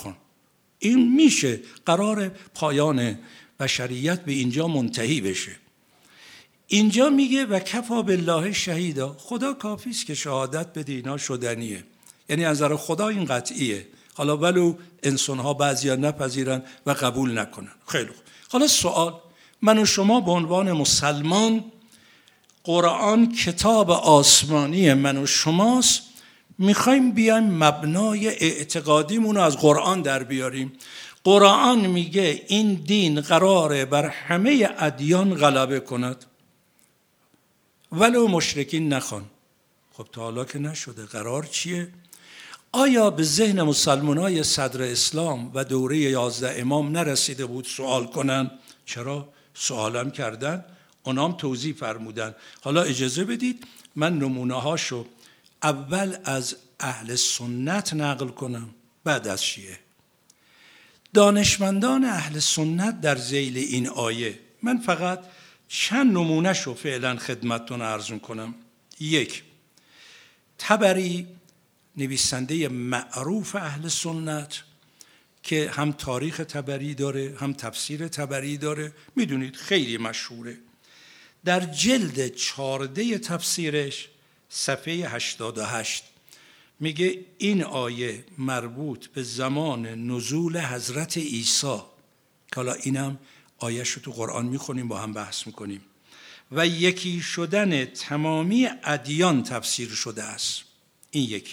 این میشه قرار پایان بشریت به اینجا منتهی بشه. اینجا میگه و کفی بالله شهیدا، خدا کافی است که شهادت بده اینا شدنیه، یعنی از نظر خدا این قطعیه، حالا ولو انسان‌ها بعضیا نپذیرن و قبول نکنن. خیلی خوب. حالا سوال، من و شما به عنوان مسلمان، قرآن کتاب آسمانی من و شماست، میخوایم بیایم مبنای اعتقادیمون رو از قرآن در بیاریم. قرآن میگه این دین قراره بر همه ادیان غلبه کند ولو مشرکین نخوان. خب تا حالا که نشده، قرار چیه؟ آیا به ذهن مسلمانای صدر اسلام و دوره 11 امام نرسیده بود سوال کنن؟ چرا؟ سوالم کردن، اونام توضیح فرمودن. حالا اجازه بدید من نمونه هاشو اول از اهل سنت نقل کنم بعد از شیعه. دانشمندان اهل سنت در ذیل این آیه، من فقط چند نمونه شو فعلا خدمتتون عرض کنم. یک، طبری نویسنده معروف اهل سنت که هم تاریخ طبری داره هم تفسیر طبری داره، میدونید خیلی مشهوره. در جلد 14 تفسیرش صفحه 88 میگه این آیه مربوط به زمان نزول حضرت عیسی، که حالا اینم آیه‌ش رو تو قرآن میخونیم با هم بحث میکنیم، و یکی شدن تمامی ادیان تفسیر شده است. این یکی.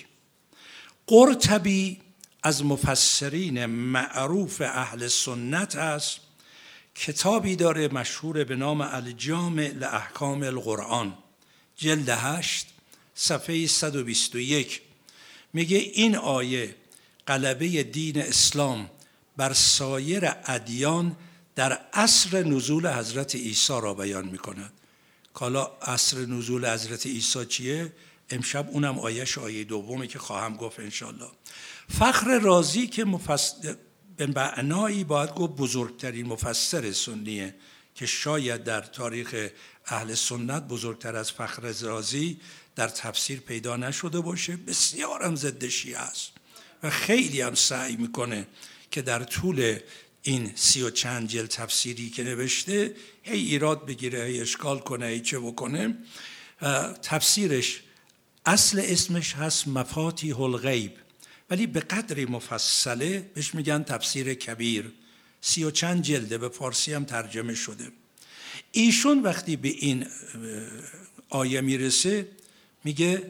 قرطبی از مفسرین معروف اهل سنت است، کتابی داره مشهور به نام الجامع لاحکام القرآن، جلد 8 صفحه 121 میگه این آیه غلبه دین اسلام بر سایر ادیان در عصر نزول حضرت عیسی را بیان میکند. حالا عصر نزول حضرت عیسی چیه؟ امشب اونم آیه دومه که خواهم گفت انشالله. فخر رازی که به معنایی باید گفت بزرگترین مفسر سنیه که شاید در تاریخ اهل سنت بزرگتر از فخر رازی در تفسیر پیدا نشده باشه. بسیار هم ضد شیعه است و خیلی هم سعی میکنه که در طول این 30 و چند جلد تفسیری که نوشته هی ایراد بگیره، هی اشکال کنه، هی چه بکنه. تفسیرش اصل اسمش هست مفاتیح الغیب، ولی به قدری مفصله بهش میگن تفسیر کبیر. 30 و چند جلده، به فارسی هم ترجمه شده. ایشون وقتی به این آیه میرسه میگه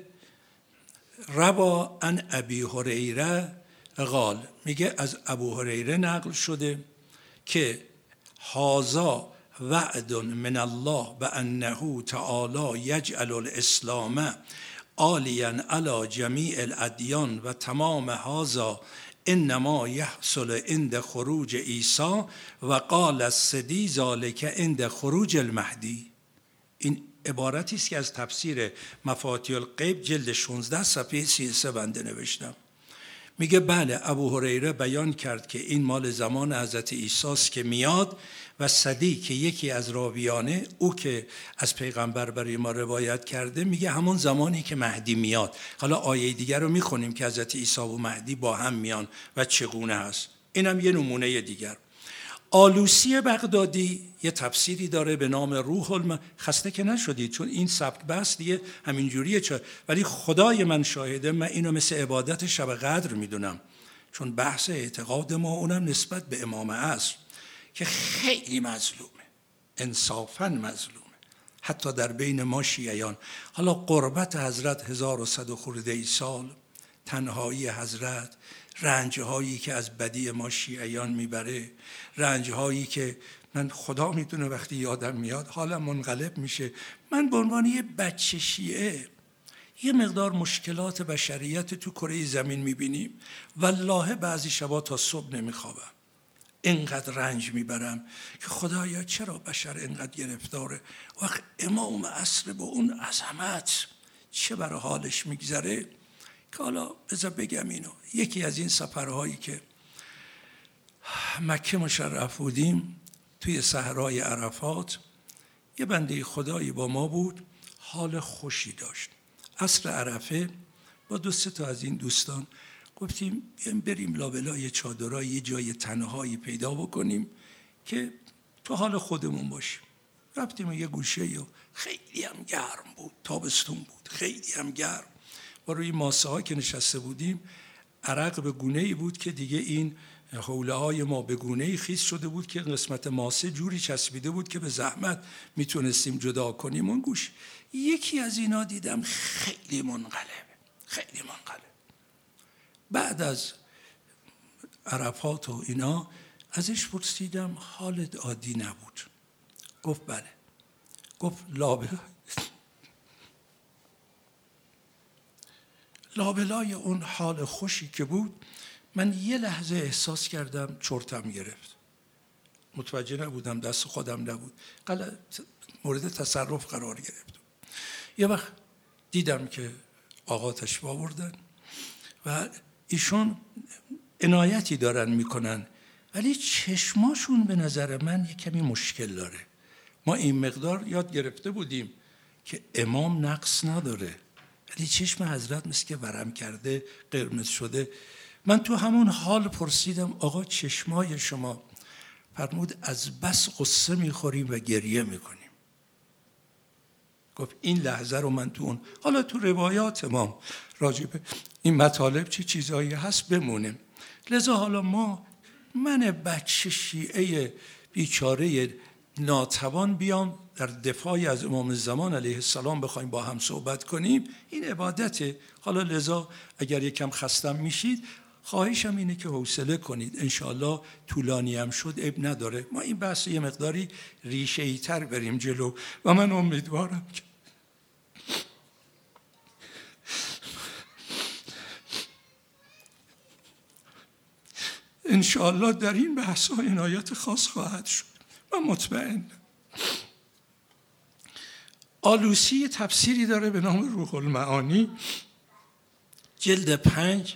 روا عن ابی هریره قال، میگه از ابو هریره نقل شده که هذا وعد من الله و انه تعالی یجعل الاسلام عالیا علی جمیع الادیان و تمام هذا انما یحصل عند خروج عیسی و قال الصدی ذلک عند خروج المهدی. این عبارتی است که از تفسیر مفاتیح الغیب جلد 16 صفحه 33 بنده نوشتم. میگه بله، ابو هریره بیان کرد که این مال زمان حضرت عیسی است که میاد و صدی که یکی از راویانه او که از پیغمبر برای ما روایت کرده میگه همون زمانی که مهدی میاد. حالا آیه دیگر رو میخونیم که حضرت عیسی و مهدی با هم میان و چگونه هست. اینم یه نمونه دیگر. آلوسی بغدادی یه تفسیری داره به نام روح خسته که نشدید چون این سبک بحث دیگه همینجوریه، ولی خدای من شاهده من اینو مثل عبادت شب قدر میدونم، چون بحث اعتقاد ما اونم نسبت به امام عصر که خیلی مظلومه، انصافاً مظلومه. حتی در بین ما شیعیان. حالا قربت حضرت 1100 خورده سال، تنهایی حضرت، رنجهایی که از بدی ما شیعیان میبره، رنجهایی که من خدا میدونه وقتی یادم میاد حالم منقلب میشه. من به عنوان یه بچه شیعه یه مقدار مشکلات بشریت تو کره زمین میبینیم. والله بعضی شبا تا صبح نمیخوابم، اینقدر رنج میبرم که خدایا چرا بشر اینقدر گرفتاره. وقت امام عصر با اون عظمت چه برای حالش میگذره که حالا بذار بگم اینو. یکی از این سفرهایی که مکه مشرف بودیم توی صحرای عرفات، یه بنده خدایی با ما بود، حال خوشی داشت. عصر عرفه با 2-3 تا از این دوستان گفتیم بریم لابلای چادرای یه جای تنهایی پیدا بکنیم که تو حال خودمون باشیم. رفتیم یه گوشه و خیلی هم گرم بود، تابستون بود، خیلی هم گرم. و روی ماسه ها که نشسته بودیم عرق به گونه‌ای بود که دیگه این حوله های ما به گونه‌ای خیس شده بود که قسمت ماسه جوری چسبیده بود که به زحمت میتونستیم جدا کنیم اون گوش. یکی از اینا دیدم خیلی منقلب، خیلی منقلب. بعد از عرفات و اینا ازش پرسیدم حالت عادی نبود؟ گفت بله. گفت لابلای اون حال خوشی که بود من یه لحظه احساس کردم چرتم گرفت. متوجه نبودم، دست خودم نبود، مورد تصرف قرار گرفت. یه وقت دیدم که آقا تشریف آوردن و ایشون عنایتی دارن میکنن، ولی چشماشون به نظر من یه کمی مشکل داره. ما این مقدار یاد گرفته بودیم که امام نقص نداره، ولی چشم حضرت مثل که ورم کرده، قرمز شده. من تو همون حال پرسیدم آقا چشمای شما؟ فرمود از بس قصه میخوریم و گریه میکنیم. گفت این لحظه رو من تو اون، حالا تو روایات ما راجب این مطالب چه چیزایی هست بمونیم. لذا حالا من بچه شیعه بیچاره ناتوان بیام در دفاعی از امام زمان علیه السلام بخوایم با هم صحبت کنیم، این عبادته. حالا لذا اگر یکم خستم میشید خواهشم اینه که حوصله کنید، انشاءالله طولانی هم شد عیب نداره. ما این بحث یه مقداری ریشه‌ای تر بریم جلو و من امیدوارم که انشاءالله در این بحث ها عنایت خاص خواهد شد. من مطمئن. آلوسی تفسیری داره به نام روح المعانی، جلد 5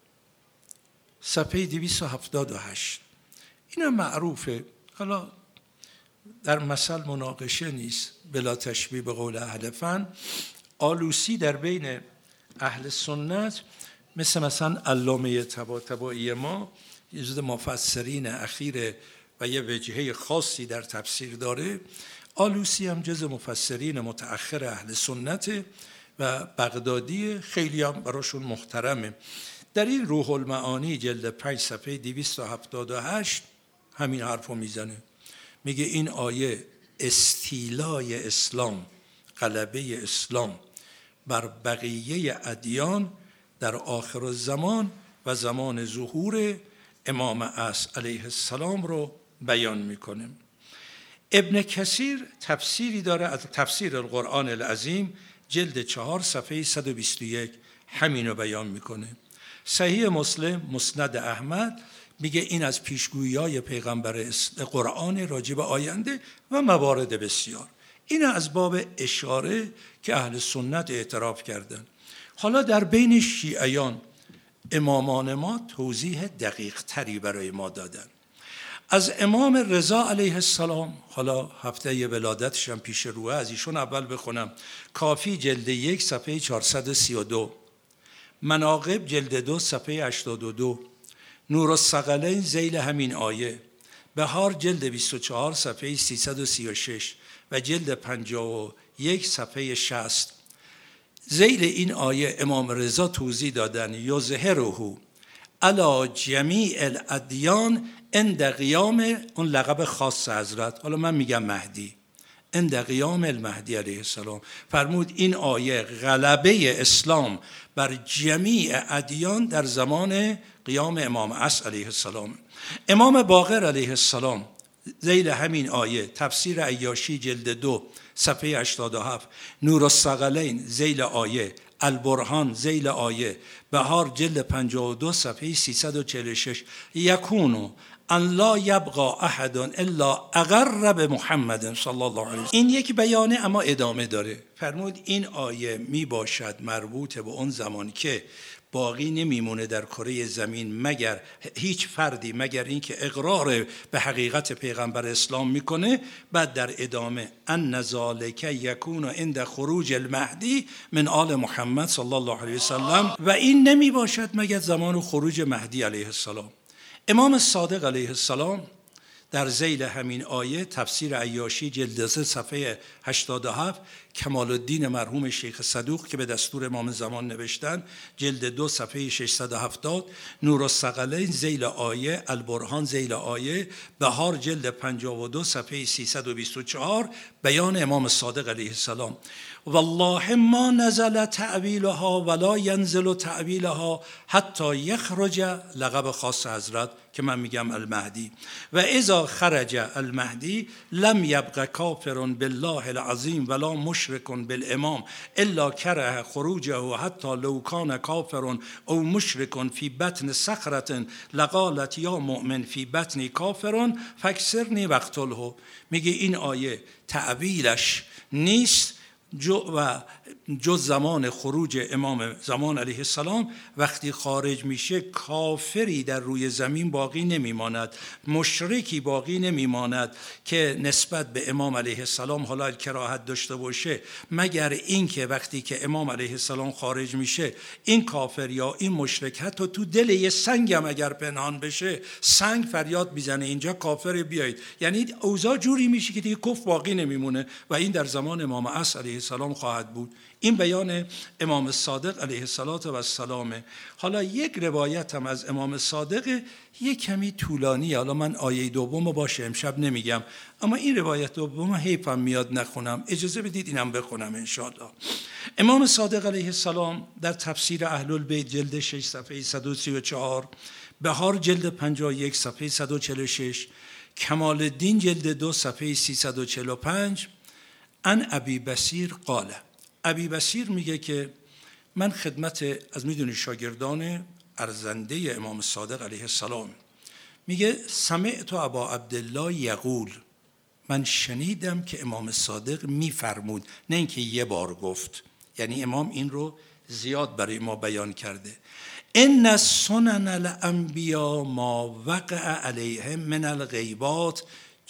صفحه 278. این معروفه، حالا در مثل مناقشه نیست، بلا تشبیه به قول اهل فن. آلوسی در بین اهل سنت مثلا علامه طباطبایی ما یه جز مفسرین اخیر و یه وجهه خاصی در تفسیر داره. آلوسی هم جز مفسرین متأخر اهل سنت و بغدادی، خیلی هم براشون محترمه. در این روح المعانی جلد 5 صفحه 278 همین حرفو میزنه. میگه این آیه استیلای اسلام، غلبه اسلام بر بقیه ادیان در آخر الزمان و زمان ظهور امام عصر علیه السلام رو بیان میکنه. ابن کثیر تفسیری داره از تفسیر القرآن العظیم جلد 4 صفحه 121 همین رو بیان میکنه. صحیح مسلم مسند احمد میگه این از پیشگویی‌های پیغمبر قرآن راجب آینده و موارد بسیار. این از باب اشاره که اهل سنت اعتراف کردن. حالا در بین شیعیان امامان ما توضیح دقیق تری برای ما دادن. از امام رضا علیه السلام، حالا هفته ولادتش هم پیش روه، از ایشون اول بخونم. کافی جلد 1 صفحه 432، مناقب جلد 2 صفحه 82، نور الثقلین ذیل همین آیه، بهار جلد 24 صفحه 336 و جلد 51 صفحه 60. ذیل این آیه امام رضا توضیح دادن یظهره علی جمیع الادیان عند قیام اون لقب خاص حضرت. حالا من میگم مهدی، عند قیام المهدی علیه السلام. فرمود این آیه غلبه اسلام بر جمیع ادیان در زمان قیام امام عصر علیه السلام. امام باقر علیه السلام ذیل همین آیه تفسیر عیاشی جلد 2 صفحه 87، نورالثقلین ذیل آیه، البرهان ذیل آیه، بهار جلد 52 صفحه 346، یکونو ان لا یبقى احد الا اقر بمحمد صلی الله علیه وسلم. این یک بیانه اما ادامه داره. فرمود این آیه می باشد مربوط به اون زمان که باقی نمیمونه در کره زمین مگر هیچ فردی مگر اینکه اقرار به حقیقت پیغمبر اسلام میکنه. بعد در ادامه ان ذالک یکون عند خروج المهدی من آل محمد صلی الله علیه وسلم، و این نمی باشد مگر زمان خروج مهدی علیه السلام. امام صادق علیه السلام در ذیل همین آیه تفسیر عیاشی جلد 3 صفحه 87، کمال الدین مرحوم شیخ صدوق که به دستور امام زمان نوشتن جلد 2 صفحه 670، نورالثقلین ذیل آیه، البرهان ذیل آیه، بهار جلد 52 صفحه 324، بیان امام صادق علیه السلام. والله ما نزل تعویلها ولا ینزل تعویلها حتی یخرج، لقب خاص حضرت که من میگم المهدی، و اذا خرج المهدی لم یبق کافر بالله العظیم ولا مشرک بالامام الا کره خروجه حتی لو کان کافر او مشرک فی بطن صخره لقالت یا مؤمن فی بطن کافر فاکسرنی وقتله. میگه این آیه تعویلش نیست جز زمان خروج امام زمان علیه السلام. وقتی خارج میشه کافری در روی زمین باقی نمیماند، مشرکی باقی نمیماند که نسبت به امام علیه السلام حالا کراهت داشته باشه، مگر اینکه وقتی که امام علیه السلام خارج میشه این کافر یا این مشرک حتی تو دل یه سنگ هم اگر پنهان بشه سنگ فریاد میزنه اینجا کافر بیایید. یعنی اوضاع جوری میشه که دیگه کفر باقی نمیمونه و این در زمان امام عصر علیه السلام خواهد بود. این بیان امام صادق علیه السلام. حالا یک روایت هم از امام صادق یک کمی طولانی، حالا من آیه دوم باشه امشب نمیگم، اما این روایت دوم حیفم میاد نخونم، اجازه بدید اینم بخونم انشاءالله. امام صادق علیه السلام در تفسیر اهل البیت جلد 6 صفحه 134، بهار جلد 51 صفحه 146، کمال الدین جلد 2 صفحه 345، ان ابی بصیر قال، ابی بصیر میگه که من خدمت از میدونی شاگردان ارزنده امام صادق علیه السلام، میگه سمعت ابا عبدالله یقول، من شنیدم که امام صادق میفرمود، نه اینکه یه بار گفت، یعنی امام این رو زیاد برای ما بیان کرده، ان سنن الانبیا ما وقع علیهم من الغیبات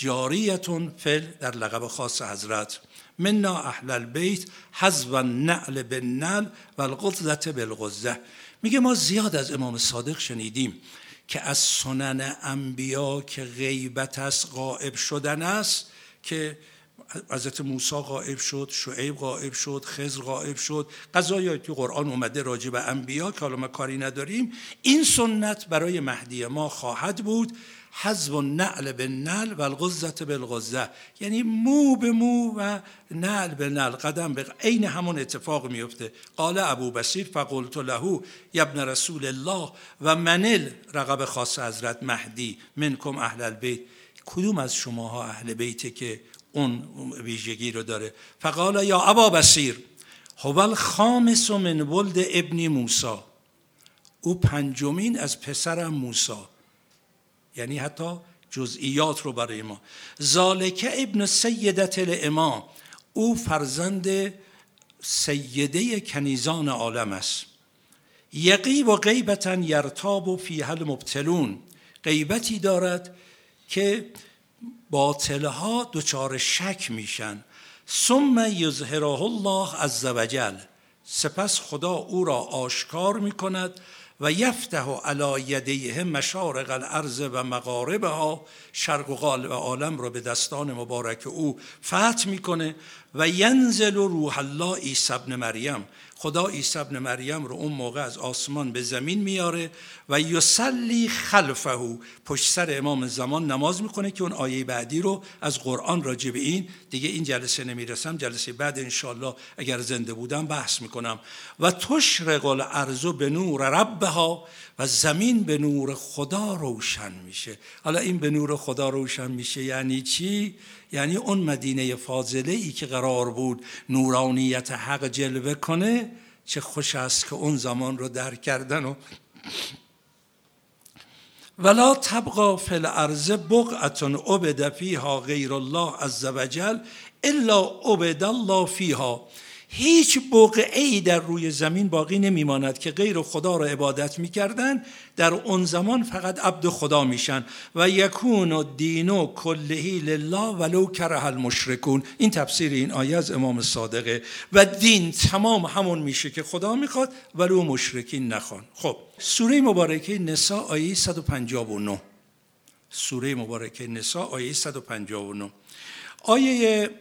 جاریتون فل، در لقب خاص حضرت، منا اهل البیت حذو النعل بالنعل و الغزة بالغزة. میگه ما زیاد از امام صادق شنیدیم که از سنن انبیا که غیبت است غائب شدن است، که حضرت موسی غائب شد، شعیب غائب شد، خضر غائب شد، قضایایی تو قرآن اومده راجع به انبیا که حالا ما کاری نداریم، این سنت برای مهدی ما خواهد بود، حذو النعل بالنعل و الغزة بالغزة، یعنی مو به مو و نعل به نعل، قدم به عین همون اتفاق میفته. قال ابو بصیر فقلت له یا ابن رسول الله و منل، رقب خاص حضرت مهدی، منکم اهل البیت، کدوم از شماها اهل بیته که اون ویژگی رو داره؟ فقال یا ابا بصیر هو الخامس من ولد ابن موسی، او پنجمین از پسرم موسی، یعنی حتی جزئیات رو برای ما. ذالک ابن سیدت الامام، او فرزند سیده کنیزان عالم است. یقیب و غیبتا یرتاب و فیها المبتلون، غیبتی دارد که باطلها دچار شک میشن. ثم یظهره الله عز وجل، سپس خدا او را آشکار میکند و یفتح علی یدیه مشارق الارض و مغاربها، شرق و غرب عالم را به دستان مبارک او فتح میکنه. و ینزل روح الله عیسی ابن مریم، خدا عیسی ابن مریم رو اون موقع از آسمان به زمین میاره و یصلی خلفه، پشت سر امام زمان نماز میکنه که اون آیه بعدی رو از قرآن راجع به این دیگه این جلسه نمیرسم، جلسه بعد انشالله اگر زنده بودم بحث میکنم. و تشرق الارض به نور ربها، و زمین به نور خدا روشن میشه. حالا این به نور خدا روشن میشه یعنی چی؟ یعنی اون مدینه فاضله ای که قرار بود نورانیت حق جلوه کنه، چه خوش است که اون زمان رو درک کردن. و ولا تبقى فی الارض بقعة عبد فیها غیر الله عز وجل الا عبد الله فیها. هیچ بقعه‌ای در روی زمین باقی نمیماند که غیر خدا را عبادت میکردن، در اون زمان فقط عبد خدا میشن. و یکون الدین کله لله ولو کره المشرکون. این تفسیر این آیه از امام صادقه. و دین تمام همون میشه که خدا میخواد ولو مشرکین نخوان. خب سوره مبارکه نساء آیه 159. سوره مبارکه نساء آیه 159. آیه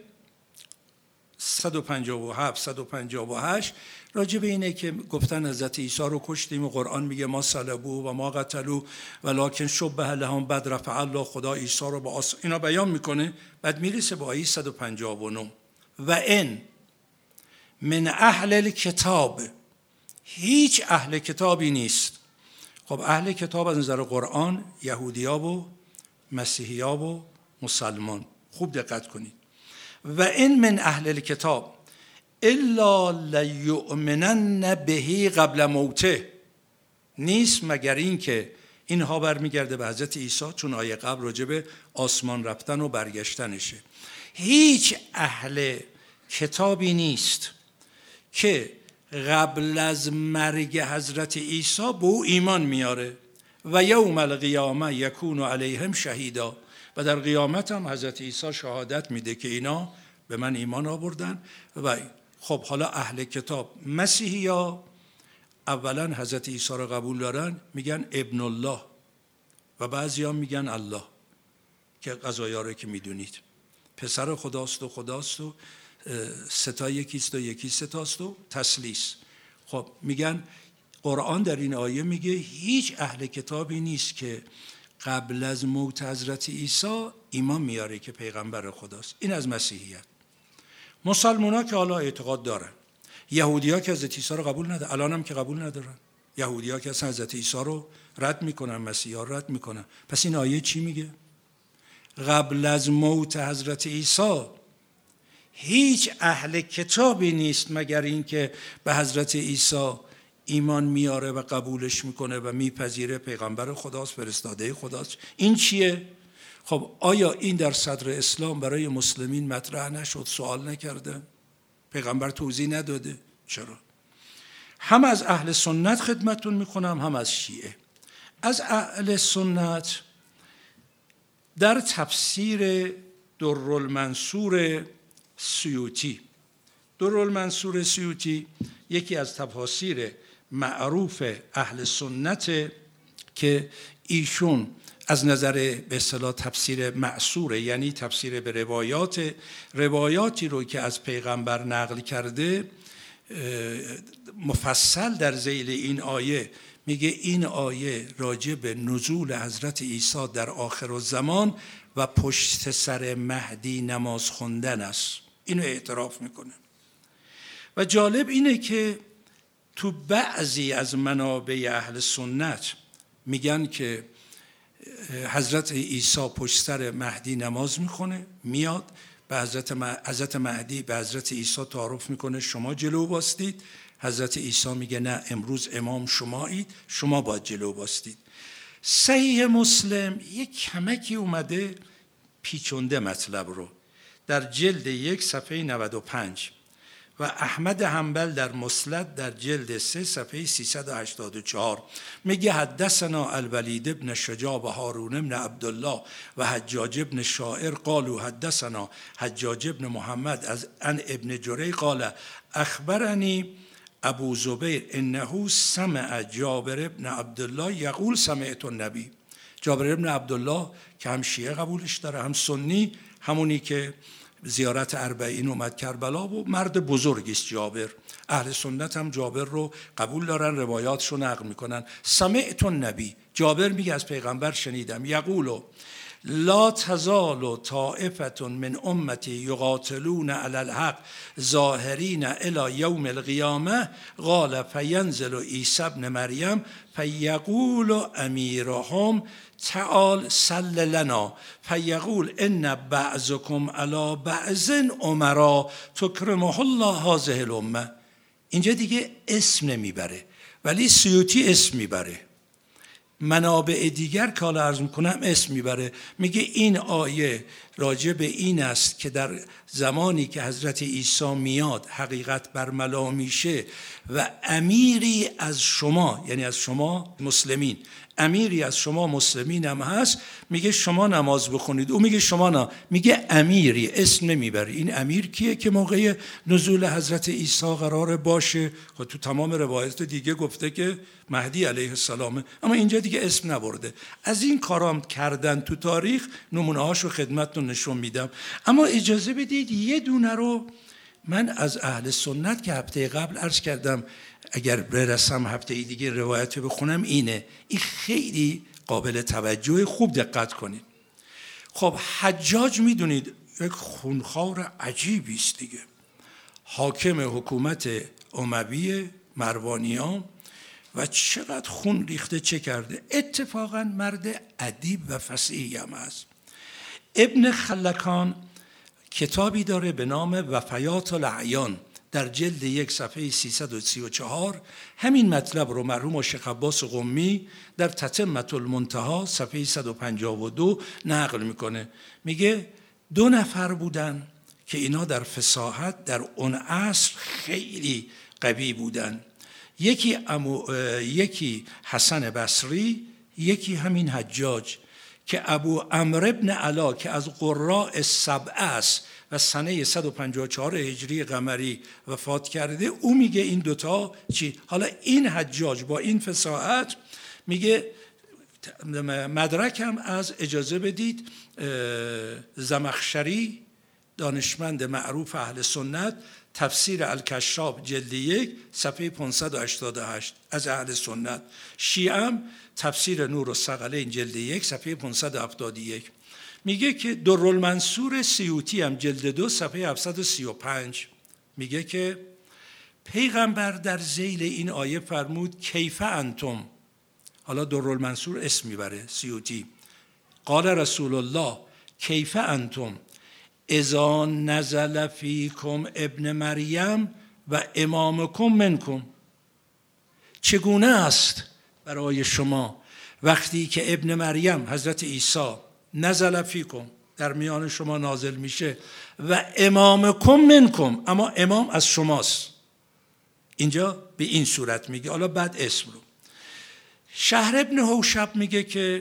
157 158 راجع به اینه که گفتن حضرت عیسی رو کشتیم و قرآن میگه ما صلبوا و ما قتلوا ولکن شبه لهم بد رفع الله. خدا عیسی رو با اینا بیان میکنه. بعد میرسه به آیه 159 و ان من اهل الکتاب، هیچ اهل کتابی نیست. خب اهل کتاب از نظر قرآن یهودیا و مسیحیا و مسلمان. خوب دقت کنید. و این من اهل الکتاب الا لیؤمنن به قبل موته، نیست مگر این که اینها برمیگرده به حضرت عیسی، چون آیه قبل راجع به آسمان رفتن و برگشتنشه. هیچ اهل کتابی نیست که قبل از مرگ حضرت عیسی به او ایمان میاره. و یوم القیامه یکون علیهم شهیدا، و در قیامت هم حضرت عیسی شهادت میده که اینا به من ایمان آوردن. و خب حالا اهل کتاب مسیحیا اولا حضرت عیسی رو قبول دارن، میگن ابن الله، و بعضی هم میگن الله، که قضایا رو که میدونید پسر خداست و خداست و ستا یکیست و یکی ستاست و تثلیث. خب میگن قرآن در این آیه میگه هیچ اهل کتابی نیست که قبل از موت حضرت عیسی ایمان میاره که پیغمبر خداست. این از مسیحیت. مسلمان ها که حالا اعتقاد دارن، یهودی ها که حضرت عیسی رو قبول ندارن، الان هم که قبول ندارن، یهودی ها که اصلا حضرت عیسی رو رد میکنن، مسیحی ها رد میکنن. پس این آیه چی میگه؟ قبل از موت حضرت عیسی هیچ اهل کتابی نیست مگر این که به حضرت عیسی ایمان میاره و قبولش میکنه و میپذیره پیغمبر خداست، فرستاده خداست. این چیه؟ خب آیا این در صدر اسلام برای مسلمین مطرح نشد؟ سوال نکردن؟ پیغمبر توضیح نداده؟ چرا؟ هم از اهل سنت خدمتون میکنم هم از شیعه. از اهل سنت در تفسیر درالمنصور سیوطی، درالمنصور سیوطی یکی از تفاسیر معروف اهل سنت که ایشون از نظر به اصطلاح تفسیر معصوره، یعنی تفسیر به روایاتی رو که از پیغمبر نقل کرده، مفصل در ذیل این آیه میگه این آیه راجع به نزول حضرت عیسی در آخر الزمان و پشت سر مهدی نماز خوندن است. اینو اعتراف میکنه. و جالب اینه که تو بعضی از منابع اهل سنت میگن که حضرت عیسی پشت سر مهدی نماز میخونه، میاد به حضرت مهدی به حضرت عیسی تعارف میکنه شما جلو باستید. حضرت عیسی میگه نه، امروز امام شمایید، شما باید جلو باستید. صحیح مسلم یک کمکی اومده پیچونده مطلب رو در جلد 1 صفحه 95 و احمد حنبل در مسند در جلد 3 صفحه 384 میگه حدثنا الولید بن شجاع و هارون بن عبدالله و حجاج بن شاعر قالوا حدثنا حجاج بن محمد از ان ابن جری قال اخبرنی ابو زبیر انه سمع جابر بن عبدالله یقول سمعت النبی. جابر بن عبدالله که هم شیعه قبولش داره هم سنی، همونی که زیارت اربعین اومد کربلا و مرد بزرگی است جابر. اهل سنت هم جابر رو قبول دارن، روایاتشو نقل میکنن. سمعت النبی، جابر میگه از پیغمبر شنیدم، یقول لا تزال طائفة من امتی یقاتلون علی الحق ظاهرین الی یوم القیامه قال فینزل عیسی ابن مریم فیقول امیرهم تعال صل لنا فیقول ان بعضکم علی بعض امرا تکرمه الله هذه الامه. اینجا دیگه اسم نمیبره، ولی سیوطی اسم میبره. منابع دیگر که حالا عرض میکنم اسم میبره. میگه این آیه راجع به این است که در زمانی که حضرت عیسی میاد حقیقت برملا میشه و امیری از شما، یعنی از شما مسلمین، امیری از شما مسلمین هم هست، میگه شما نماز بخونید. او میگه شما نه، میگه امیری، اسم نمیبره. این امیر کیه که موقع نزول حضرت عیسی قرار باشه؟ خب تو تمام روایت دیگه گفته که مهدی علیه السلام، اما اینجا دیگه اسم نبرده. از این کارام کردن تو تاریخ، نمونه هاشو خدمتتون نشون میدم. اما اجازه بدید یه دونه رو من از اهل سنت که هفته قبل عرض کردم اگر برسم هفته دیگه روایت بخونم، این خیلی قابل توجه، خوب دقت کنید. خب حجاج میدونید یک خونخوار عجیبی است دیگه، حاکم حکومت اموی مروانیان و چقدر خون ریخته چه کرده. اتفاقا مرد ادیب و فصیحی هم است. ابن خلکان کتابی داره به نام وفیات الاعیان، در جلد 1 صفحه 334 همین مطلب رو مرحوم شیخ عباس قمی در تتمة المنتهی صفحه 152 نقل میکنه. میگه 2 نفر بودن که اینا در فصاحت در اون عصر خیلی قوی بودن. یکی حسن بصری، یکی همین حجاج که ابو عمرو بن علا که از قراء سبعه است و سنه 154 هجری قمری وفات کرده. او میگه این دوتا چی؟ حالا این حجاج با این فصاحت میگه مدرکم از، اجازه بدید، زمخشری دانشمند معروف اهل سنت، تفسیر الکشاف جلد 1 صفحه 588 از اهل سنت. شیعم تفسیر نور الثقلین جلد 1 صفحه 571. میگه که درالمنصور سیوطی هم جلد 2 صفحه 735 میگه که پیغمبر در ذیل این آیه فرمود کیف انتم. حالا درالمنصور اسم میبره سیوطی. قال رسول الله کیف انتم اذا نزل فیکم ابن مریم و امامکم منکم. چگونه است برای شما وقتی که ابن مریم حضرت عیسی نزل فیکم در میان شما نازل میشه و امامکم منکم، اما امام از شماست. اینجا به این صورت میگه. حالا بعد اسم رو شهر ابن حوشب میگه که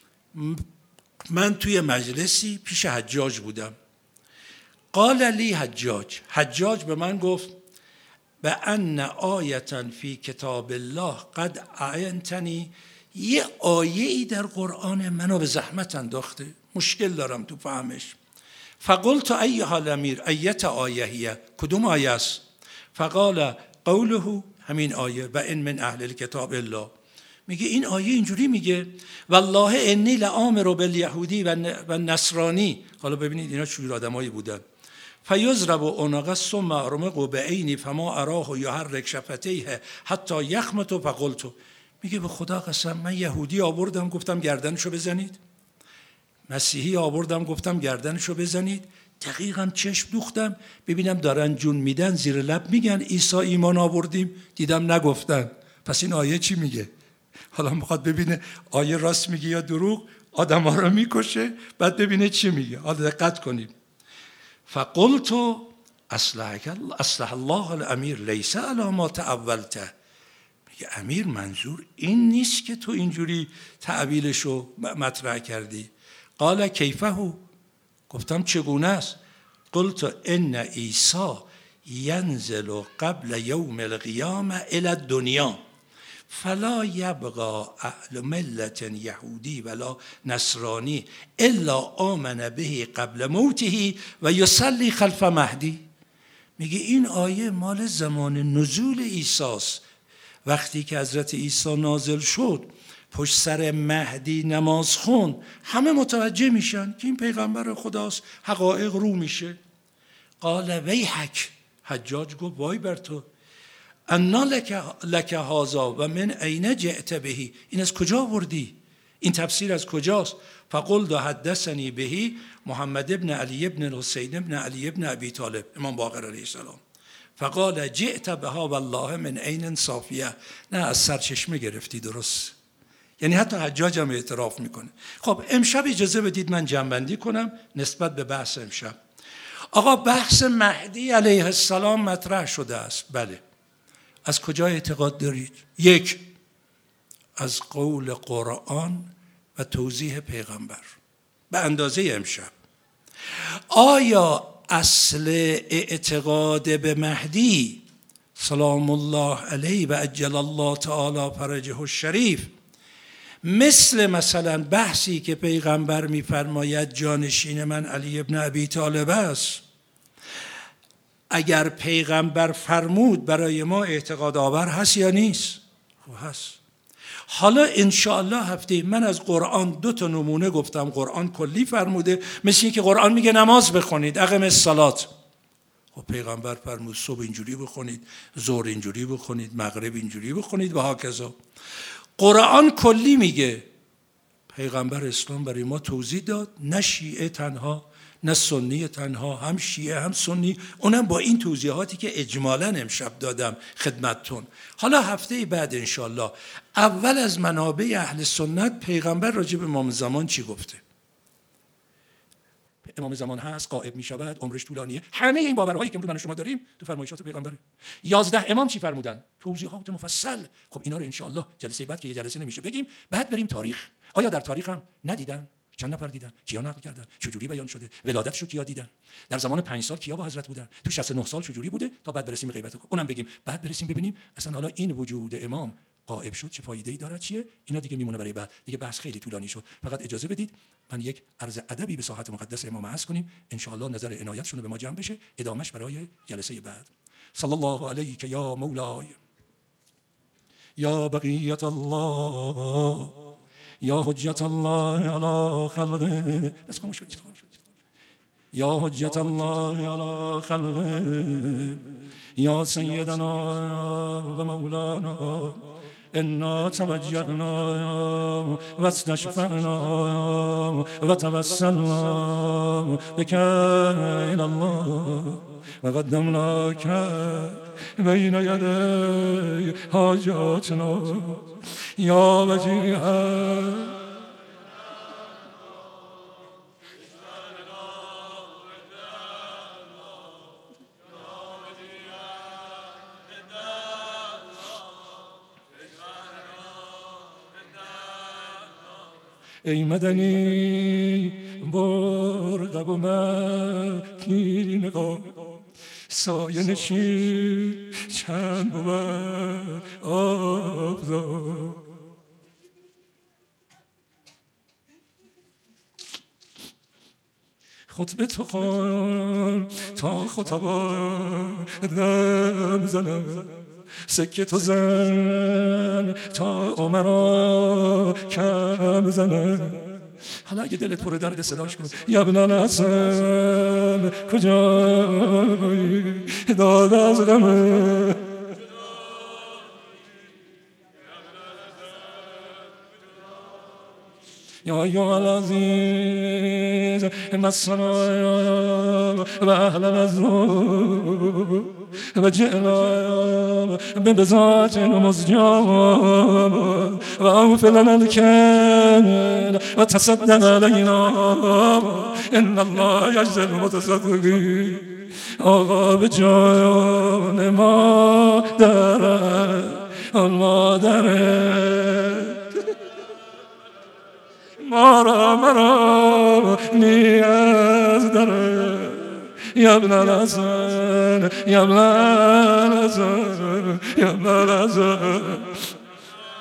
من توی مجلسی پیش حجاج بودم. قال لی حجاج به من گفت به ان آیتا فی کتاب الله قد اعنتنی، یه آیه‌ای در قرآن منو به زحمت انداخته، مشکل دارم تو فهمش. فقلت ایها الامیر ایت آیه، کدوم آیه است؟ فقال قوله، همین آیه و ان من اهل الکتاب الله. میگه این آیه اینجوری میگه والله انی لآمر بالیهودی و نصرانی. حالا ببینید اینا چجور آدمایی بودن. فیضرب عنقه ثم ارمق بعینی فما اراه یحرک شفتیه حتی یخمت. فقلت، میگه به خدا قسم من یهودی آوردم گفتم گردنشو بزنید، مسیحی آوردم گفتم گردنشو بزنید، دقیقاً چشم دوختم ببینم دارن جون میدن، زیر لب میگن عیسی ایمان آوردیم، دیدم نگفتن. پس این آیه چی میگه؟ حالا میخواد ببینه آیه راست میگه یا دروغ، آدم ها رو میکشه، بعد ببینه چی میگه. حالا دقت کنید. فقلت اصلح الله الامیر لیس علی ما تأولته. میگه امیر منظور این نیست که تو اینجوری تعبیرشو مطرح کردی. قال کیفه، گفتم چگونه است؟ قلت ان عیسی ینزل قبل یوم القیامه الی الدنیا فلا یبقا اهل ملت یهودی ولا نصرانی الا آمن به قبل موته و یصلی خلف مهدی. میگه این آیه مال زمان نزول عیسیست. وقتی که حضرت عیسی نازل شد پشت سر مهدی نماز خون، همه متوجه میشن که این پیغمبر خداست، حقایق رو میشه. قال ویحک، حجاج گفت وای بر تو، انا لک هذا و من عین جئت بهی، این از کجا بردی؟ این تفسیر از کجاست؟ فقلت حدثنی بهی محمد ابن علی ابن الحسین ابن علی ابن ابی طالب، امام باقر علیه السلام. فقال جئت بها والله من عین صافیه، نه از سرچشمه گرفتی. درست، یعنی حتی حجاج هم اعتراف میکنه. خب امشب اجازه بدید من جمع‌بندی کنم نسبت به بحث امشب. آقا بحث مهدی علیه السلام مطرح شده است. بله. از کجا اعتقاد دارید؟ یک، از قول قرآن و توضیح پیغمبر به اندازه امشب. آیا اصل اعتقاد به مهدی سلام الله علیه و عجل الله تعالی فرجه الشریف مثلا بحثی که پیغمبر میفرماید جانشین من علی ابن ابی طالب است، اگر پیغمبر فرمود برای ما اعتقاد آور هست یا نیست؟ هست. حالا انشاءالله هفته من از قرآن 2 نمونه گفتم. قرآن کلی فرموده، مثل این که قرآن میگه نماز بخونید، اقم الصلاة. خب پیغمبر فرمود صبح اینجوری بخونید، ظهر اینجوری بخونید، مغرب اینجوری بخونید و هاکذا. قرآن کلی میگه. پیغمبر اسلام برای ما توضیح داد، نه شیعه تنها نه سنی تنها، هم شیعه هم سنی، اونم با این توضیحاتی که اجمالاً امشب دادم خدمتتون. حالا هفته بعد انشالله اول از منابع اهل سنت پیغمبر راجع به امام زمان چی گفته. امام زمان هست، غائب می شود، عمرش طولانیه، همه این باورهایی که امروز من و شما داریم تو فرمایشات پیغمبره. 11 امام چی فرمودن؟ توضیحات مفصل. خب اینا رو انشالله جلسه بعد که یه جلسه نمیشه بگیم، بعد بریم تاریخ. آیا در تاریخ هم ندیدن؟ چند نفر دیدن؟ کیا نقل کردن؟ چجوری بیان شده؟ ولادتش رو کیا دیدن؟ در زمان 5 سال کیا با حضرت بودن؟ تو 69 سال چجوری بوده؟ تا بعد برسیم به غیبت اونم بگیم. بعد برسیم ببینیم اصلا حالا این وجود امام غائب شد چه فایده‌ای داره چیه؟ اینا دیگه میمونه برای بعد. دیگه بحث خیلی طولانی شد. فقط اجازه بدید من یک عرض ادبی به ساحت مقدس امام عرض کنیم، ان شاء الله نظر عنایتشون به ما جمع بشه، ادامش برای جلسه بعد. صلی الله علیک یا مولای یا بقیت الله یا حجت الله علی خلقه، یا حجت الله علی خلقه، یا سیدنا و مولانا انا توجهنا و استشفعنا و توسلنا بك الى الله و قدمناك بین یدی حاجاتنا یا وجیها. ای مدنی برقب و مکی نگاه، سایه نشین چند بود آبزار. خطبه تو خوان تا خطبا دم زنم، سکه تو زن تا عمرا کم زنم. حالا اگه دلت پر درد صداش کن. یا ابن الحسن کجایی داد از غمه، یا ایها العزیز مسنا و اهل الازور و جئنا ببذات مزجام و اوف لنا الكيل و تصدق علینا ان الله یجزی المتصدقین. آقا به جان مادر مرا نیاز داره. یا ابن الحسن یا ابن الحسن یا ابن الحسن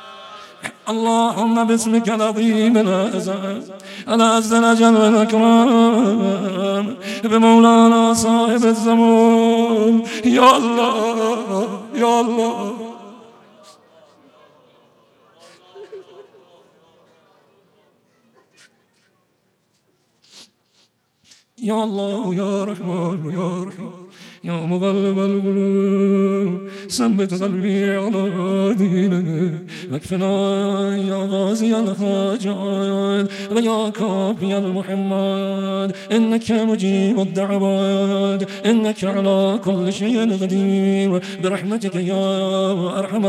اللهم باسمك العظيم العز الأجل والأكرام بمولانا صاحب الزمان يا الله يا الله يا الله يا رحمن يا رحيم يا مقلب القلوب ثبت قلبي على دينك واكفنا يا غازي الحاجات ويا كافي المحمد إنك مجيب الدعوات إنك على كل شيء قدير برحمتك يا أرحم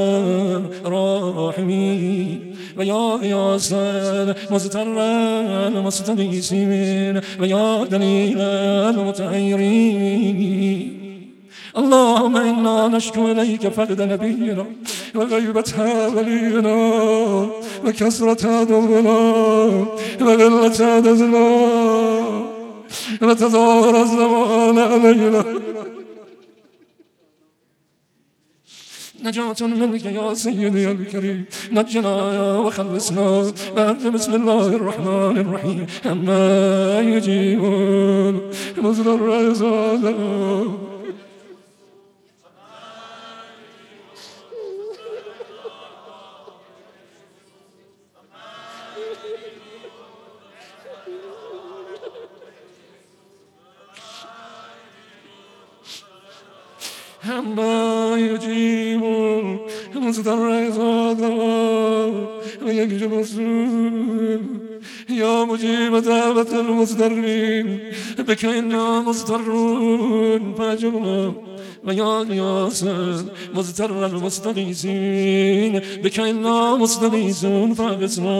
الراحمين ويا ياسر مستر المستغيثين ويا دليل المتحيرين اللهم إنا نشكو إليك فقد نبينا وغيبة ولينا وكسرة عدونا وغلة عددنا وتظاهر الزمان علينا نجاة منك يا سيدي الكريم نجنا وخلصنا بسم الله الرحمن الرحيم أما يجيبون مصدر الرزاق أما يجيب مضطر إذا ويكشف السوء يا مجيب دعوة المضطرين بك إنا مضطرون فاجبنا ويا ياسر مضطر المستغيثين بك إنا مستغيثون فاغثنا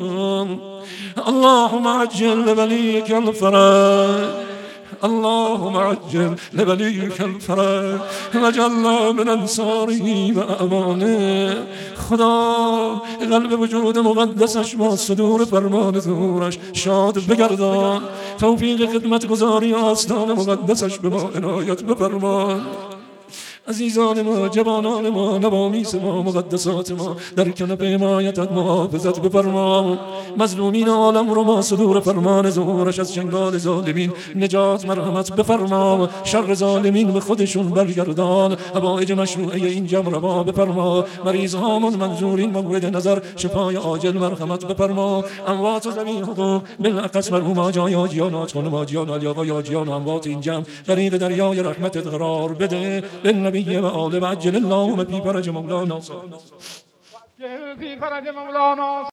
اللهم عجل لوليك الفرج اللهم عجل لوليك الفرج وجعلنا من انصاره و امانه خدا قلب وجود مقدسش با صدور فرمان زورش شاد بگردان توفیق خدمت گزاری آستان مقدسش به ما عنایت بفرمان عزیزان ما جوانان ما نوامیس ما مقدسات ما در کنف حمایتت محافظت بفرما مظلومین عالم رو با صدور فرمان ظهورش از چنگال ظالمین نجات مرحمت بفرما شر ظالمین به خودشون برگردان حوائج مشروعه این جمع روا بفرما مریض هامون منظورین مورد نظر شفای عاجل مرحمت بفرما اموات و ذوی حقوق بالاخص مرحوم آجای حاجیان آجخان حاجیان علی‌آقا حاجیان و اموات این جمع غریق دریای رحمتت قرار بده بالنبی و آل و عجل اللهم فی فرج مولانا